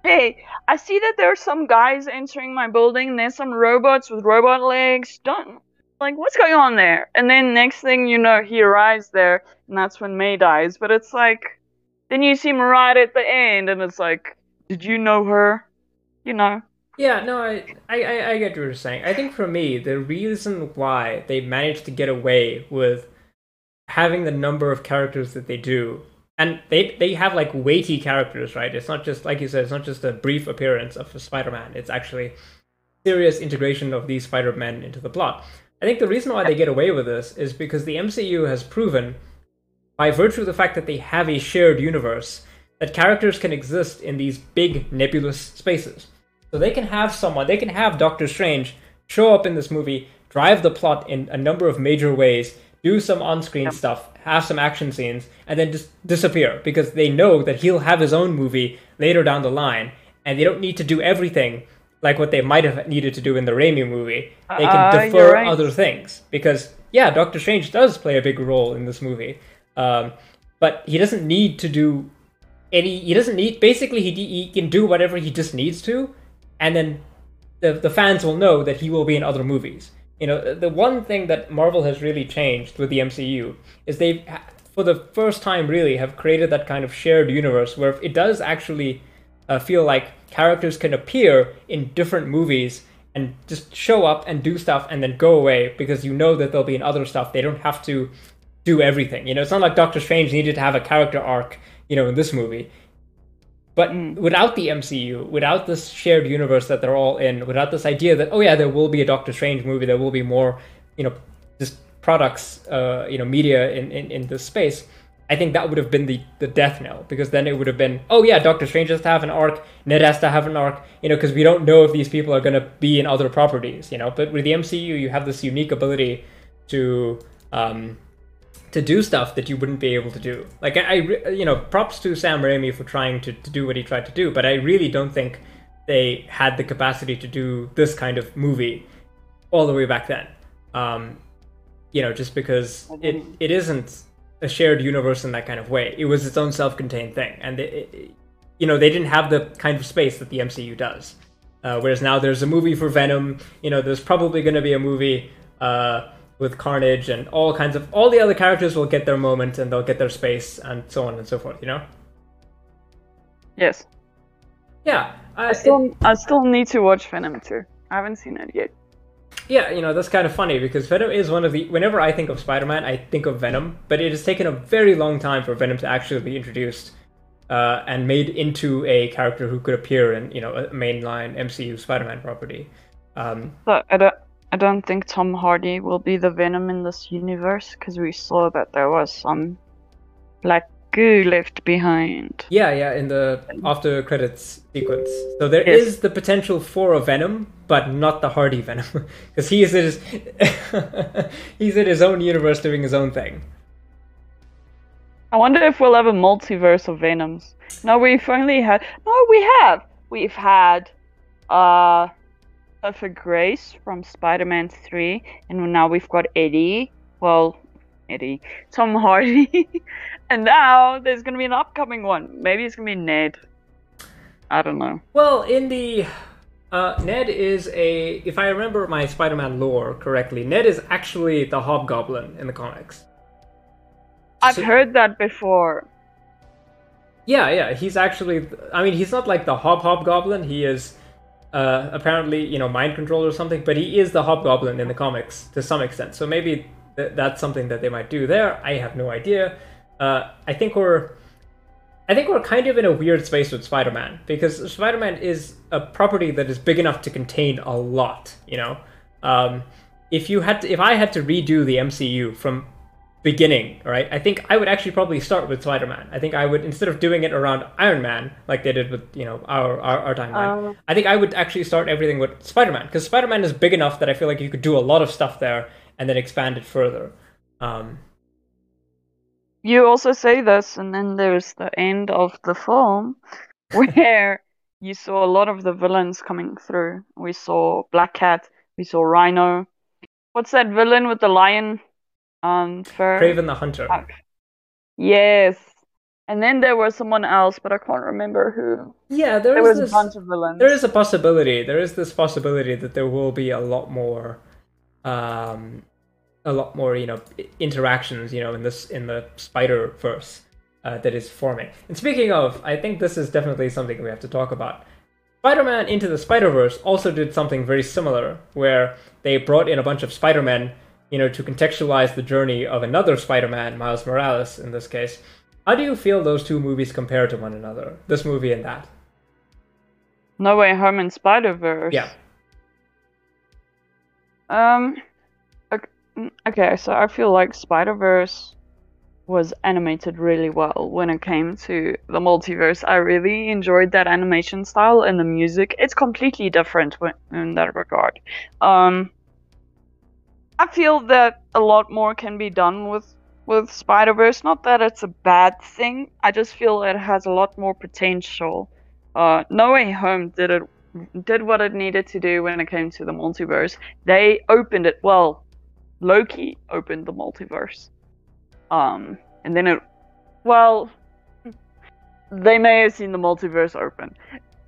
Hey, I see that there are some guys entering my building. There's some robots with robot legs. Don't like what's going on there? And then next thing you know, he arrives there, and that's when May dies. But it's like, then you see him right at the end, and it's like, did you know her? You know. Yeah, no, I, I, I I get what you're saying. I think for me, the reason why they managed to get away with having the number of characters that they do, and they they have like weighty characters, right? It's not just like you said, it's not just a brief appearance of a Spider-Man. It's actually serious integration of these Spider-Men into the plot. I think the reason why they get away with this is because the M C U has proven, by virtue of the fact that they have a shared universe, that characters can exist in these big nebulous spaces. So they can have someone, they can have Doctor Strange show up in this movie, drive the plot in a number of major ways, do some on-screen Yep. stuff, have some action scenes, and then just disappear because they know that he'll have his own movie later down the line, and they don't need to do everything like what they might have needed to do in the Raimi movie. They can Uh, you're defer right. other things because yeah, Doctor Strange does play a big role in this movie, um, but he doesn't need to do any. He doesn't need. Basically, he he can do whatever he just needs to, and then the the fans will know that he will be in other movies. You know, the one thing that Marvel has really changed with the M C U is they, for the first time, really have created that kind of shared universe where it does actually uh, feel like characters can appear in different movies and just show up and do stuff and then go away because you know that they'll be in other stuff. They don't have to do everything. You know, it's not like Doctor Strange needed to have a character arc, you know, in this movie. But Mm. without the M C U, without this shared universe that they're all in, without this idea that, oh yeah, there will be a Doctor Strange movie, there will be more, you know, just products, uh, you know, media in, in, in this space, I think that would have been the, the death knell, because then it would have been, oh yeah, Doctor Strange has to have an arc, Ned has to have an arc, you know, because we don't know if these people are going to be in other properties, you know. But with the M C U, you have this unique ability to um, to do stuff that you wouldn't be able to do. Like I, I you know, props to Sam Raimi for trying to, to do what he tried to do, but I really don't think they had the capacity to do this kind of movie all the way back then. Um, you know, just because it, it isn't a shared universe in that kind of way. It was its own self-contained thing, and it, it, you know, they didn't have the kind of space that the M C U does. Uh, whereas now there's a movie for Venom. You know, there's probably going to be a movie uh, with Carnage, and all kinds of all the other characters will get their moment and they'll get their space and so on and so forth. You know? Yes. Yeah. Uh, I still, I still need to watch Venom two. I haven't seen it yet. Yeah, you know, that's kind of funny because Venom is one of the. Whenever I think of Spider-Man, I think of Venom, but it has taken a very long time for Venom to actually be introduced uh, and made into a character who could appear in, you know, a mainline M C U Spider-Man property. Um, But I don't, I don't think Tom Hardy will be the Venom in this universe because we saw that there was some black goo left behind. yeah, yeah, in the after credits sequence. So there Yes. is the potential for a Venom, but not the Hardy Venom, because he is in his he's in his own universe doing his own thing. I wonder if we'll have a multiverse of Venoms. No, we've only had. No, we have. We've had, uh, Perfect Grace from Spider-Man three, and now we've got Eddie. Well, Eddie, Tom Hardy, and now there's gonna be an upcoming one. Maybe it's gonna be Ned. I don't know. Well, in the uh, Ned is a, if I remember my Spider-Man lore correctly, Ned is actually the Hobgoblin in the comics. I've So- heard that before. Yeah, yeah, he's actually. I mean, he's not like the Hob Hobgoblin. He is uh, apparently, you know, mind control or something. But he is the Hobgoblin in the comics to some extent. So maybe th- that's something that they might do there. I have no idea. Uh, I think we're. I think we're kind of in a weird space with Spider-Man because Spider-Man is a property that is big enough to contain a lot. You know, um, if you had to, if I had to redo the M C U from beginning, right? I think I would actually probably start with Spider-Man. I think I would, instead of doing it around Iron Man like they did with, you know, our our, our timeline, Um, I think I would actually start everything with Spider-Man, because Spider-Man is big enough that I feel like you could do a lot of stuff there and then expand it further. Um, You also say this, and then there's the end of the film where you saw a lot of the villains coming through. We saw Black Cat, we saw Rhino. What's that villain with the lion um fur? Craven the Hunter. Ah, Yes. And then there was someone else, but I can't remember who. Yeah, there, there is was this, a bunch of villains. There is a possibility. There is this possibility that there will be a lot more, um, a lot more, you know, interactions, you know, in this in the Spider-Verse uh, that is forming. And speaking of, I think this is definitely something we have to talk about. Spider-Man Into the Spider-Verse also did something very similar, where they brought in a bunch of Spider-Men, you know, to contextualize the journey of another Spider-Man, Miles Morales in this case. How do you feel those two movies compare to one another? This movie and that? No Way Home and Spider-Verse. Yeah. Um. Okay, so I feel like Spider-Verse was animated really well when it came to the multiverse. I really enjoyed that animation style and the music. It's completely different in that regard. Um. I feel that a lot more can be done with with Spider-Verse. Not that it's a bad thing. I just feel it has a lot more potential. Uh, No Way Home did it, did what it needed to do when it came to the multiverse. They opened it well. Loki opened the multiverse. Um, and then it, well, they may have seen the multiverse open.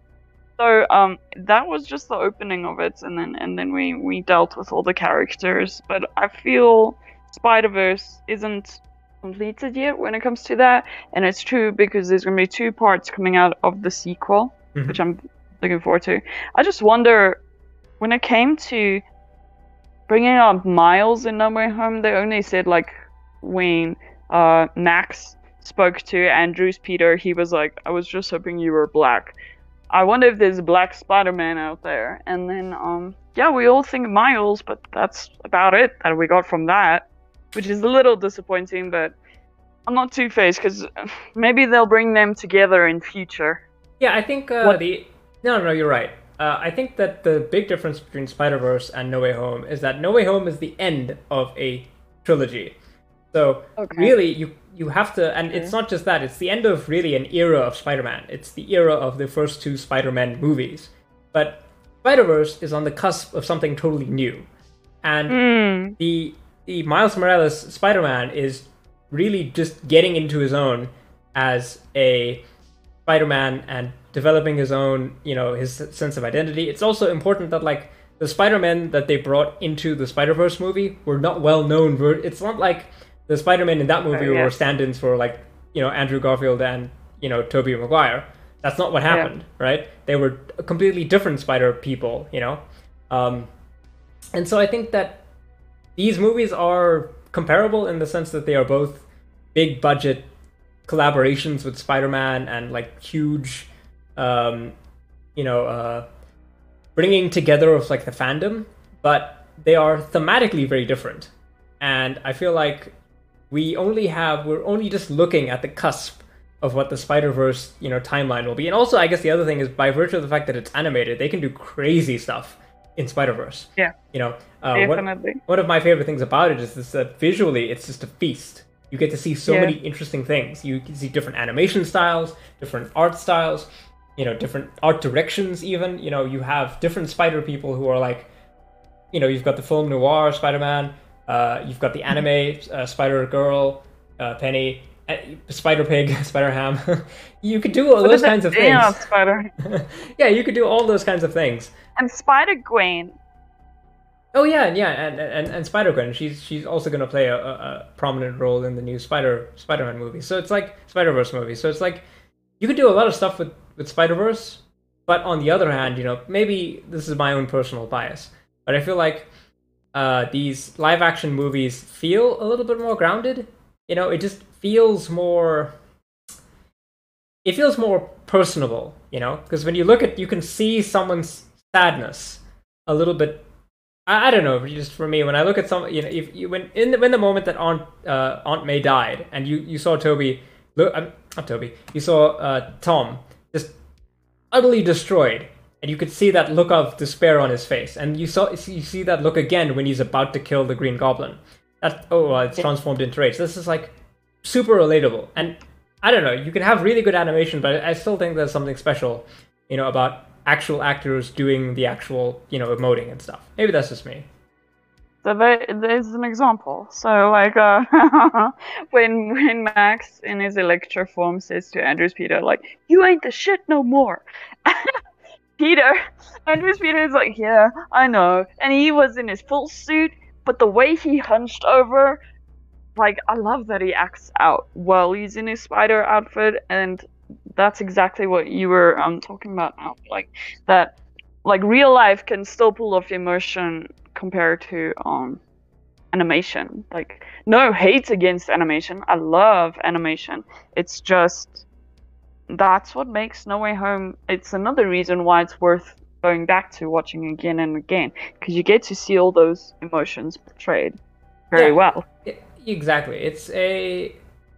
So um, that was just the opening of it, and then and then we we dealt with all the characters. But I feel Spider-Verse isn't completed yet when it comes to that, and it's true because there's going to be two parts coming out of the sequel, mm-hmm. which I'm looking forward to. I just wonder, when it came to bringing up Miles in No Way Home, they only said like when uh, Max spoke to Andrew's Peter, he was like, "I was just hoping you were black." I wonder if there's a black Spider-Man out there. And then, um, yeah, we all think Miles, but that's about it that we got from that, which is a little disappointing, but I'm not two-faced because maybe they'll bring them together in future. Yeah, I think uh, the... No, no, you're right. Uh, I think that the big difference between Spider-Verse and No Way Home is that No Way Home is the end of a trilogy. So, okay. really, you you have to... And okay. it's not just that. It's the end of, really, an era of Spider-Man. It's the era of the first two Spider-Man movies. But Spider-Verse is on the cusp of something totally new. And mm. the the Miles Morales Spider-Man is really just getting into his own as a Spider-Man and developing his own, you know, his sense of identity. It's also important that, like, the Spider-Men that they brought into the Spider-Verse movie were not well-known. It's not like the Spider-Men in that movie uh, yes. were stand-ins for, like, you know, Andrew Garfield and, you know, Tobey Maguire. That's not what happened, yeah. right? They were completely different Spider people, you know? Um, and so I think that these movies are comparable in the sense that they are both big-budget collaborations with Spider-Man and, like, huge, um, you know, uh, bringing together of, like, the fandom. But they are thematically very different. And I feel like we only have, we're only just looking at the cusp of what the Spider-Verse, you know, timeline will be. And also, I guess the other thing is, by virtue of the fact that it's animated, they can do crazy stuff in Spider-Verse. Yeah. You know, uh, definitely. One, one of my favorite things about it is this, that visually, it's just a feast. You get to see so yeah. many interesting things. You can see different animation styles, different art styles, you know, different art directions even. You know, you have different Spider people who are like, you know, you've got the film noir Spider-Man, uh, you've got the anime uh, Spider-Girl, uh, Penny, uh, Spider-Pig, Spider-Ham. You could do all what those kinds of things. Spider? Yeah, you could do all those kinds of things. And Spider-Gwen. Oh yeah, yeah, and and, and Spider-Gwen. She's she's also going to play a, a, a prominent role in the new Spider Spider-Man movie. So it's like Spider-Verse movie. So it's like you could do a lot of stuff with with Spider-Verse, but on the other hand, you know, maybe this is my own personal bias, but I feel like uh, these live-action movies feel a little bit more grounded. You know, it just feels more. It feels more personable, you know, because when you look at, you can see someone's sadness a little bit. I, I don't know, just for me, when I look at some, you know, if you when in the, when the moment that Aunt uh, Aunt May died, and you you saw Toby, look, um, not Toby, you saw uh, Tom just utterly destroyed, and you could see that look of despair on his face, and you saw you see that look again when he's about to kill the Green Goblin. That oh, uh, it's transformed into rage. This is like super relatable, and I don't know, you can have really good animation, but I still think there's something special, you know, about actual actors doing the actual, you know, emoting and stuff. Maybe that's just me. So there, there's an example. So like uh, when when Max in his Electro form says to Andrews Peter like, "You ain't the shit no more." Peter, Andrews Peter is like, "Yeah, I know," and he was in his full suit, but the way he hunched over, like I love that he acts out while he's in his spider outfit, and that's exactly what you were um talking about now, like that, like real life can still pull off emotion compared to um animation. Like no hate against animation, I love animation. It's just that's what makes No Way Home. It's another reason why it's worth going back to watching again and again, because you get to see all those emotions portrayed very Yeah, well. e- exactly. It's a.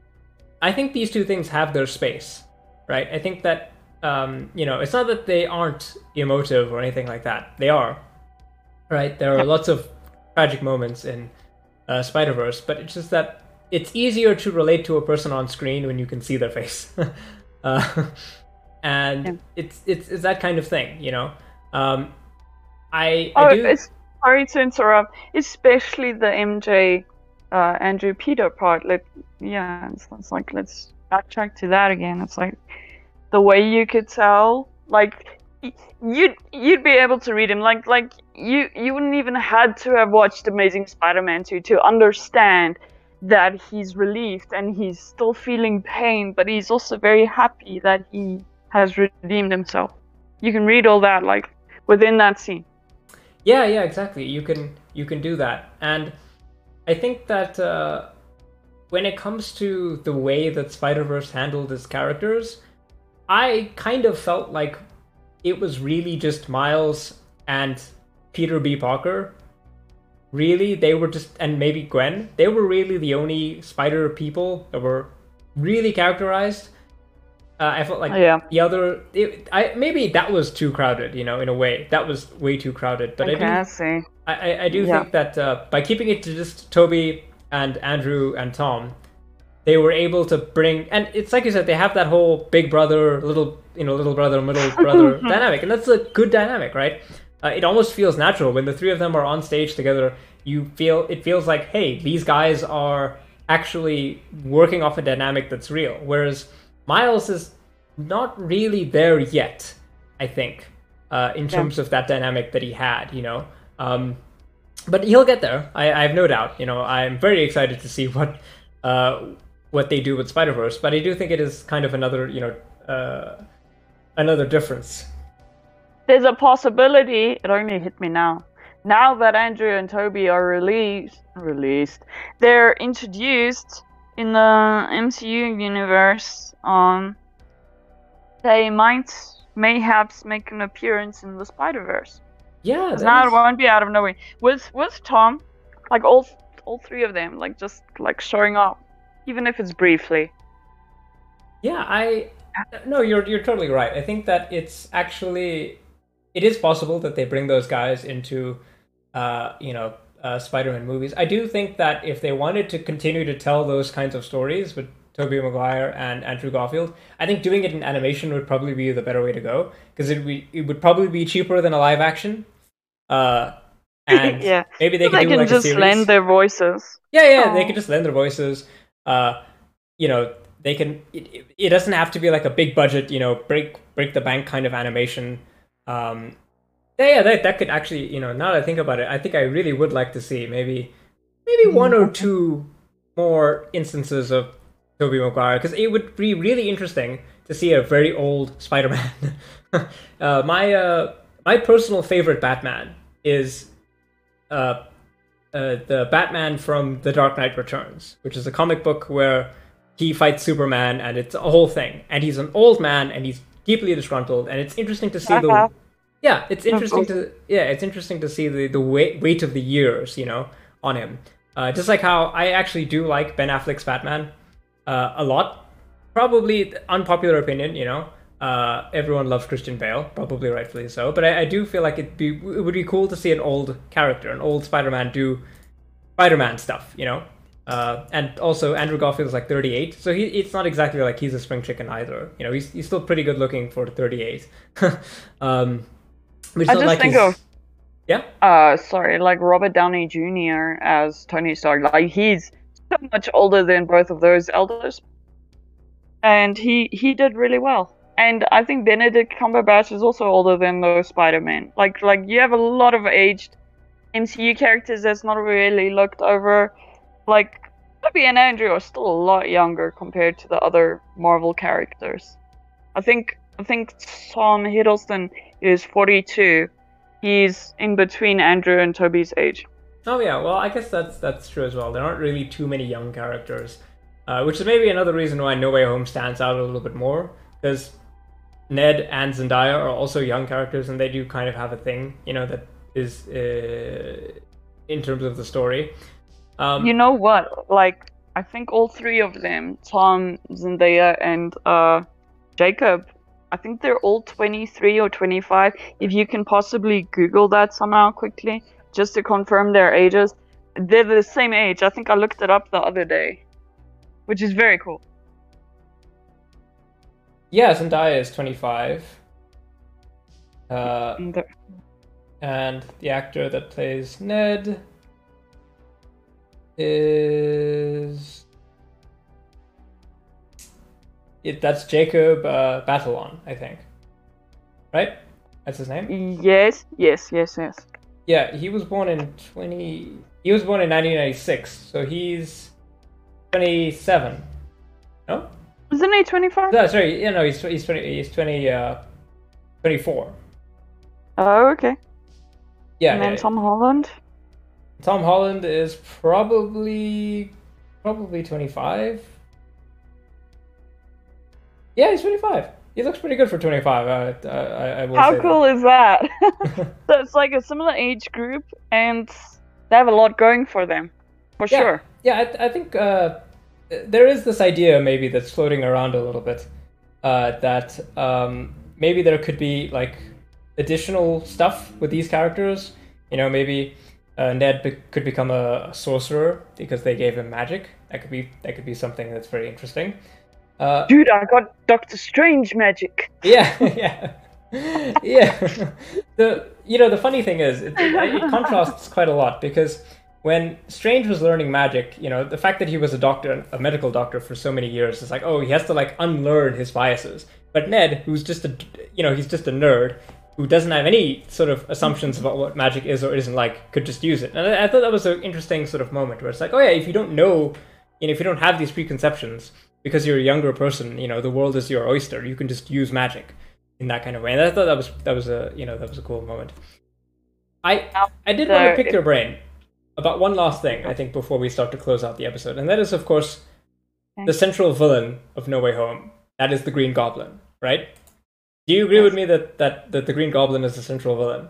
I think these two things have their space, right? I think that um, you know, it's not that they aren't emotive or anything like that. They are, right? There are Yeah. lots of tragic moments in uh, Spider-Verse, but it's just that it's easier to relate to a person on screen when you can see their face. uh, and Yeah. it's it's it's that kind of thing, you know. Um, I Oh, I do. it's sorry to interrupt. Especially the M J, uh, Andrew Peter part. Like, yeah, it's, it's like let's backtrack to that again. It's like the way you could tell, like y- you'd you'd be able to read him. Like like you you wouldn't even had to have watched Amazing Spider-Man two to understand that he's relieved and he's still feeling pain, but he's also very happy that he has redeemed himself. You can read all that like within that scene. Yeah, yeah, exactly. You can you can do that, and I think that uh, when it comes to the way that Spider-Verse handled its characters, I kind of felt like it was really just Miles and Peter B. Parker. Really, they were just, and maybe Gwen. They were really the only Spider people that were really characterized. Uh, I felt like Yeah. the other, it, I maybe that was too crowded, you know, in a way. That was way too crowded. But Okay, I I do, see. I, I I do Yeah. think that uh, by keeping it to just Toby and Andrew and Tom, they were able to bring, and it's like you said, they have that whole big brother, little, you know, little brother, middle brother dynamic, and that's a good dynamic, right? Uh, it almost feels natural when the three of them are on stage together. You feel it feels like, hey, these guys are actually working off a dynamic that's real. Whereas Miles is not really there yet, I think, uh, in Yeah. terms of that dynamic that he had, you know. Um, but he'll get there. I, I have no doubt. You know, I'm very excited to see what uh, what they do with Spider-Verse. But I do think it is kind of another, you know, uh, another difference. There's a possibility. It only hit me now. Now that Andrew and Toby are released, released, they're introduced in the M C U universe. Um, they might mayhaps make an appearance in the Spider-Verse. Yeah, 'Cause that now it is- won't be out of nowhere. With with Tom, like all all three of them, like just like showing up, even if it's briefly. yeah. I no, you're you're totally right. I think that it's actually it is possible that they bring those guys into, uh, you know, uh, Spider-Man movies. I do think that if they wanted to continue to tell those kinds of stories with Tobey Maguire and Andrew Garfield, I think doing it in animation would probably be the better way to go, because it would it would probably be cheaper than a live action. Uh, and Yeah. maybe they So could they do can like a just series. lend their voices. Yeah, yeah, they Aw. could just lend their voices. Uh, you know, they can. It, it doesn't have to be like a big budget, you know, break break the bank kind of animation. Um, yeah, yeah, that that could actually, you know, now that I think about it, I think I really would like to see maybe maybe one or two more instances of Tobey Maguire, because it would be really interesting to see a very old Spider-Man. uh, my uh, my personal favorite Batman is uh, uh, the Batman from The Dark Knight Returns, which is a comic book where he fights Superman, and it's a whole thing. And he's an old man, and he's deeply disgruntled, and it's interesting to see the Uh-huh. yeah, it's interesting awesome. to yeah, it's interesting to see the the weight weight of the years, you know, on him. Uh, just like how I actually do like Ben Affleck's Batman uh, a lot. Probably unpopular opinion, you know. Uh, everyone loves Christian Bale, probably rightfully so. But I, I do feel like it'd be it would be cool to see an old character, an old Spider-Man do Spider-Man stuff, you know. Uh, and also Andrew Garfield is like thirty-eight, so he it's not exactly like he's a spring chicken either. You know, he's he's still pretty good looking for thirty-eight. um, which is I not just like think he's, of Yeah. Uh, sorry, like Robert Downey Junior as Tony Stark. Like he's so much older than both of those elders, and he he did really well. And I think Benedict Cumberbatch is also older than those Spider-Man. Like like you have a lot of aged M C U characters that's not really looked over. Like Tobey and Andrew are still a lot younger compared to the other Marvel characters. I think I think Tom Hiddleston is forty-two. He's in between Andrew and Tobey's age. Oh yeah, well I guess that's that's true as well. There aren't really too many young characters, uh, which is maybe another reason why No Way Home stands out a little bit more, because Ned and Zendaya are also young characters, and they do kind of have a thing, you know, that is uh, in terms of the story. Um, You know what? Like I think all three of them, Tom, Zendaya, and uh, Jacob, I think they're all twenty-three or twenty-five. If you can possibly Google that somehow quickly, just to confirm their ages. They're the same age. I think I looked it up the other day, which is very cool. yeah, Zendaya is twenty-five. Uh, And the- and the actor that plays Ned is... It, that's Jacob uh, Batalon, I think. Right? That's his name? Yes, yes, yes, yes. Yeah, he was born in twenty... He was born in nineteen ninety-six, so he's twenty-seven. No? Isn't he twenty-five? No, sorry, yeah, no, he's, he's twenty, he's twenty, uh, twenty-four. Oh, okay. Yeah, And then yeah. Tom Holland? Tom Holland is probably probably twenty-five. Yeah, he's twenty-five. He looks pretty good for twenty-five. Uh, I, I, I will How say cool that. is that? So it's like a similar age group, and they have a lot going for them, for Yeah. sure. Yeah, I, I think uh, there is this idea maybe that's floating around a little bit uh, that um, maybe there could be like additional stuff with these characters. You know, maybe uh, Ned be- could become a, a sorcerer because they gave him magic. That could be that could be something that's very interesting. Uh, Dude, I got Doctor Strange magic. yeah, yeah, yeah. The you know the funny thing is it, it, it contrasts quite a lot, because when Strange was learning magic, you know, the fact that he was a doctor, a medical doctor for so many years, is like, oh, he has to like unlearn his biases. But Ned, who's just a, you know, he's just a nerd who doesn't have any sort of assumptions about what magic is or isn't like, could just use it. And I, I thought that was an interesting sort of moment where it's like, oh yeah, if you don't know, you know, if you don't have these preconceptions because you're a younger person, you know, the world is your oyster. You can just use magic in that kind of way. And I thought that was that was a you know that was a cool moment. I I did want to pick your brain about one last thing, I think, before we start to close out the episode, and that is, of course, the central villain of No Way Home. That is the Green Goblin, right? Do you agree Yes. with me that, that, that the Green Goblin is the central villain?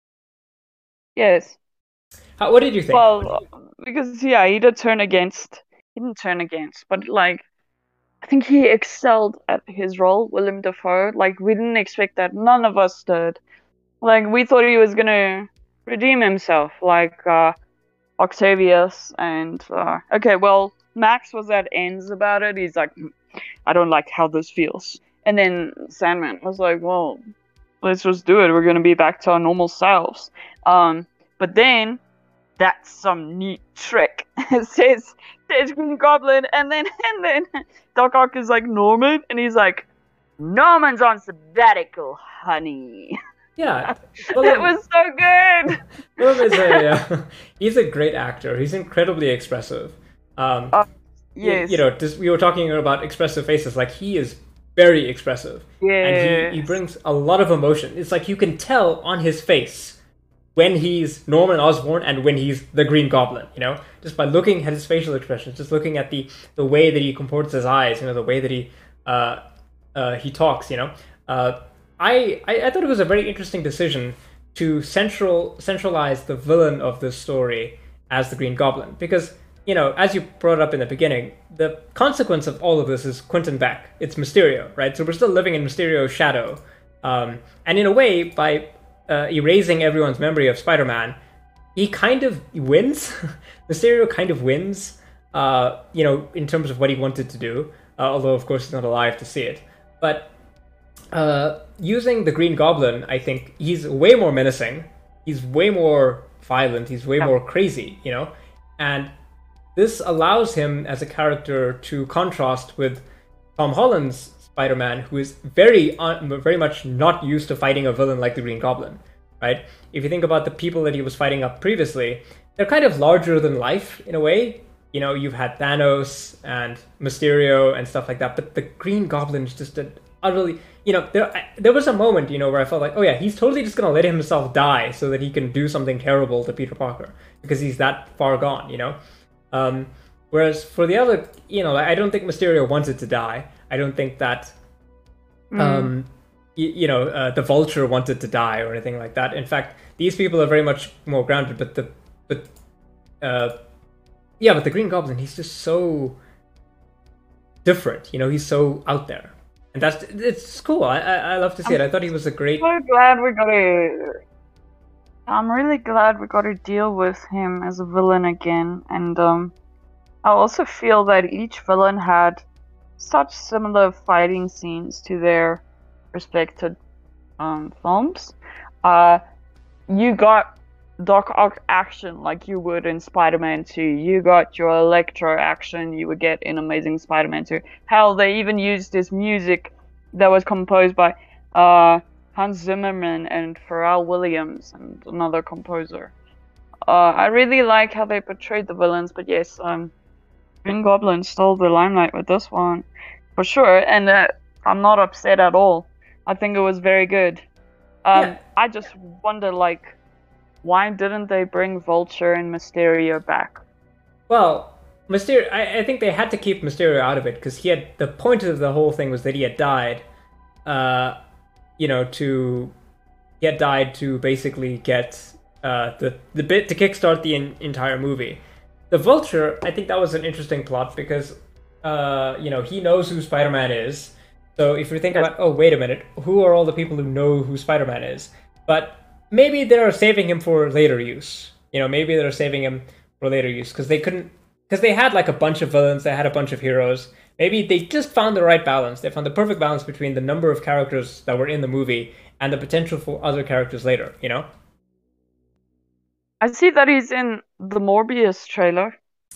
Yes. How, what did you think? Well, because yeah, he did turn against. He didn't turn against, but like, I think he excelled at his role, Willem Dafoe. Like, we didn't expect that. None of us did. Like, we thought he was gonna redeem himself, like uh, Octavius and uh, okay, well, Max was at ends about it. He's like, "Mm, I don't like how this feels. And then Sandman was like, well, let's just do it. We're gonna be back to our normal selves. Um, but then that's some neat trick. It says there's Green Goblin, and then and then Doc Ock is like, Norman, and he's like, Norman's on sabbatical, honey. Yeah, It Willem, was so good. Willem is a uh, he's a great actor. He's incredibly expressive. Um, Uh, y- yes. you know, just, we were talking about expressive faces. Like, he is very expressive, and he, he Yes. brings a lot of emotion. It's like you can tell on his face when he's Norman Osborn and when he's the Green Goblin, you know, just by looking at his facial expressions, just looking at the the way that he comports his eyes, you know, the way that he uh, uh, he talks, you know. Uh, I, I I thought it was a very interesting decision to central centralize the villain of this story as the Green Goblin, because, you know, as you brought up in the beginning, the consequence of all of this is Quentin Beck. It's Mysterio, right? So we're still living in Mysterio's shadow, um, and in a way, by uh, erasing everyone's memory of Spider-Man, he kind of wins. Mysterio kind of wins, uh, you know, in terms of what he wanted to do. Uh, although, of course, he's not alive to see it. But uh, using the Green Goblin, I think he's way more menacing. he's way more violent, he's way Yeah. more crazy, you know? And this allows him as a character to contrast with Tom Holland's Spider-Man, who is very un- very much not used to fighting a villain like the Green Goblin, right? If you think about the people that he was fighting up previously, they're kind of larger than life in a way. You know, you've had Thanos and Mysterio and stuff like that, but the Green Goblin is just an utterly, you know, there I, there was a moment, you know, where I felt like, oh yeah, he's totally just gonna let himself die so that he can do something terrible to Peter Parker because he's that far gone, you know. Um, whereas for the other, you know, I don't think Mysterio wanted to die. I don't think that, Mm. um, you, you know, uh, the Vulture wanted to die or anything like that. In fact, these people are very much more grounded. But the, but, uh, yeah, but the Green Goblin, he's just so different. You know, he's so out there, and that's it's cool. I I, I love to see it. I thought he was a great. I'm so glad we got to. I'm really glad we got to deal with him as a villain again, and um, I also feel that each villain had such similar fighting scenes to their respected um, films. Uh, you got Doc Ock action like you would in Spider-Man two. You got your Electro action you would get in Amazing Spider-Man two. Hell, they even used this music that was composed by uh, Hans Zimmerman and Pharrell Williams and another composer. Uh, I really like how they portrayed the villains, but yes, um, Green Goblin stole the limelight with this one, for sure, and uh, I'm not upset at all. I think it was very good. Um, Yeah. I just wonder, like, why didn't they bring Vulture and Mysterio back? Well, Mysterio, I, I think they had to keep Mysterio out of it because he had the point of the whole thing was that he had died, uh, you know, to he had died to basically get uh, the the bit to kickstart the in, entire movie. The Vulture, I think that was an interesting plot because, uh, you know, he knows who Spider-Man is. So if you think Yes. about, oh wait a minute, who are all the people who know who Spider-Man is? But maybe they're saving him for later use. You know, maybe they're saving him for later use because they couldn't, because they had like a bunch of villains, they had a bunch of heroes. Maybe they just found the right balance. They found the perfect balance between the number of characters that were in the movie and the potential for other characters later. You know? I see that he's in the Morbius trailer,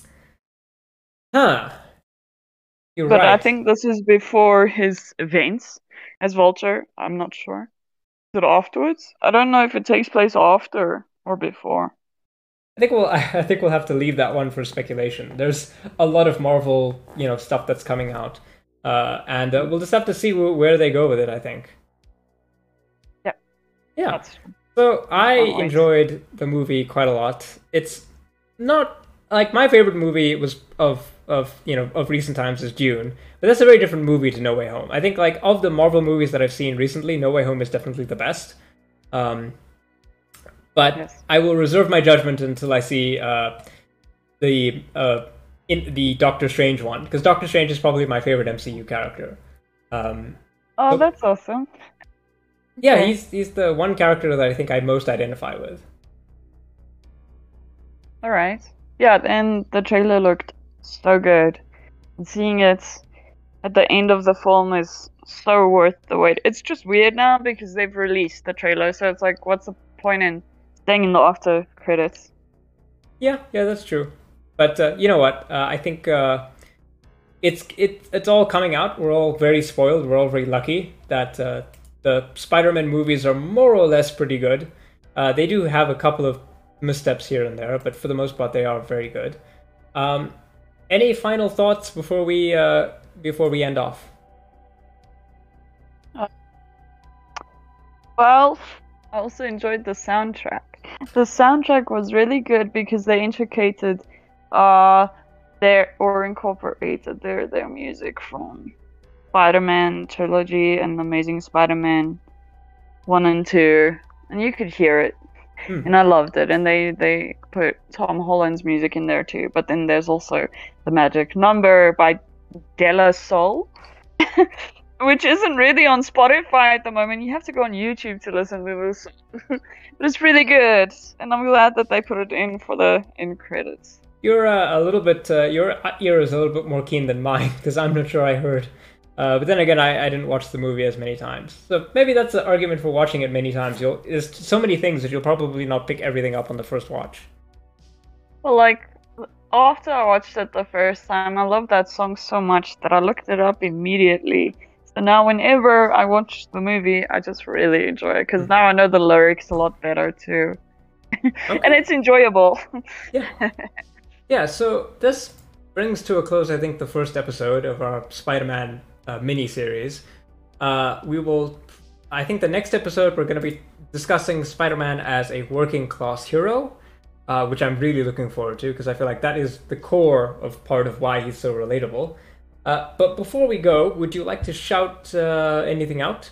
Huh? You're but right. I think this is before his events as Vulture. I'm not sure. Is it afterwards? I don't know if it takes place after or before. I think we'll. I think we'll have to leave that one for speculation. There's a lot of Marvel, you know, stuff that's coming out, uh, and uh, we'll just have to see wh- where they go with it. I think. Yeah. Yeah. That's So I Can't wait. enjoyed the movie quite a lot. It's not like my favorite movie was of of you know of recent times is Dune, but that's a very different movie to No Way Home. I think like of the Marvel movies that I've seen recently, No Way Home is definitely the best. Um, but Yes. I will reserve my judgment until I see uh, the uh, in the Doctor Strange one because Doctor Strange is probably my favorite M C U character. Um, Oh, So- that's awesome. yeah, Okay. he's he's the one character that I think I most identify with. All right. Yeah, and the trailer looked so good. And seeing it at the end of the film is so worth the wait. It's just weird now because they've released the trailer, so it's like, what's the point in staying in the after credits? Yeah, yeah, that's true. But uh, you know what? Uh, I think uh, it's it it's all coming out. We're all very spoiled. We're all very lucky that uh, the Spider-Man movies are more or less pretty good. Uh, they do have a couple of missteps here and there, but for the most part, they are very good. Um, any final thoughts before we uh, before we end off? Well, I also enjoyed the soundtrack. The soundtrack was really good because they intricated uh their or incorporated their their music from Spider-Man trilogy and Amazing Spider-Man one and two, and you could hear it. Hmm. And I loved it. And they they put Tom Holland's music in there too. But then there's also the Magic Number by De La Soul, which isn't really on Spotify at the moment. You have to go on YouTube to listen to this. But it's really good, and I'm glad that they put it in for the end credits. You're uh, a little bit uh, your ear is a little bit more keen than mine because I'm not sure I heard Uh, but then again, I, I didn't watch the movie as many times. So maybe that's an argument for watching it many times. You'll There's so many things that you'll probably not pick everything up on the first watch. Well, like after I watched it the first time, I loved that song so much that I looked it up immediately. So now, whenever I watch the movie, I just really enjoy it because now I know the lyrics a lot better too, Okay. and it's enjoyable. Yeah. Yeah, so this brings to a close, I think, the first episode of our Spider-Man uh, mini-series. Uh, we will, I think the next episode we're going to be discussing Spider-Man as a working-class hero, uh, which I'm really looking forward to because I feel like that is the core of part of why he's so relatable. Uh, but before we go, would you like to shout uh, anything out?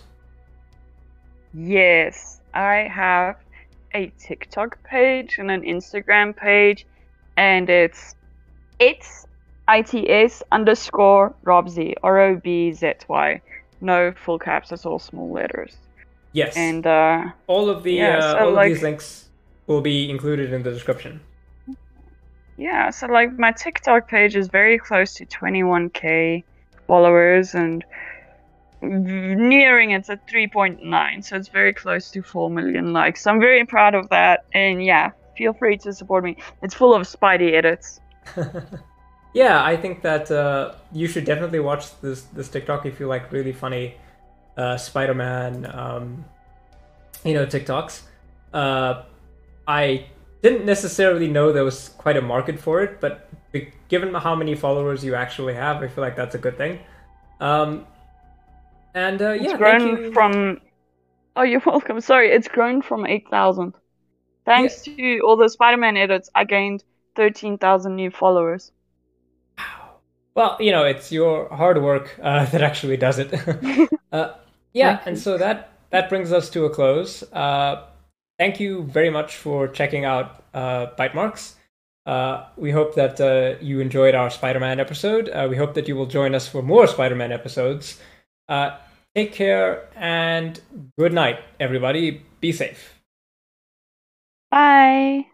Yes, I have a TikTok page and an Instagram page, and it's it's its underscore Robzy, R O B Z Y. No full caps, it's all small letters. Yes. And uh, all of the yeah, uh, so all like, of these links will be included in the description. Yeah, so like my TikTok page is very close to twenty-one K followers and nearing it's at three point nine, so it's very close to four million likes. So I'm very proud of that, and yeah, feel free to support me. It's full of Spidey edits. Yeah, I think that uh, you should definitely watch this this TikTok if you like really funny uh, Spider-Man, um, you know, TikToks. Uh, I didn't necessarily know there was quite a market for it, but be- given how many followers you actually have, I feel like that's a good thing. Um, and uh, It's yeah, grown thank you. from. Oh, you're welcome. Sorry, it's grown from eight thousand. Thanks Yeah. to all the Spider-Man edits, I gained thirteen thousand new followers. Well, you know, it's your hard work uh, that actually does it. uh, yeah, Thank and you. so that that brings us to a close. Uh, thank you very much for checking out uh, Bytemarks. Uh, we hope that uh, you enjoyed our Spider-Man episode. Uh, we hope that you will join us for more Spider-Man episodes. Uh, take care and good night, everybody. Be safe. Bye.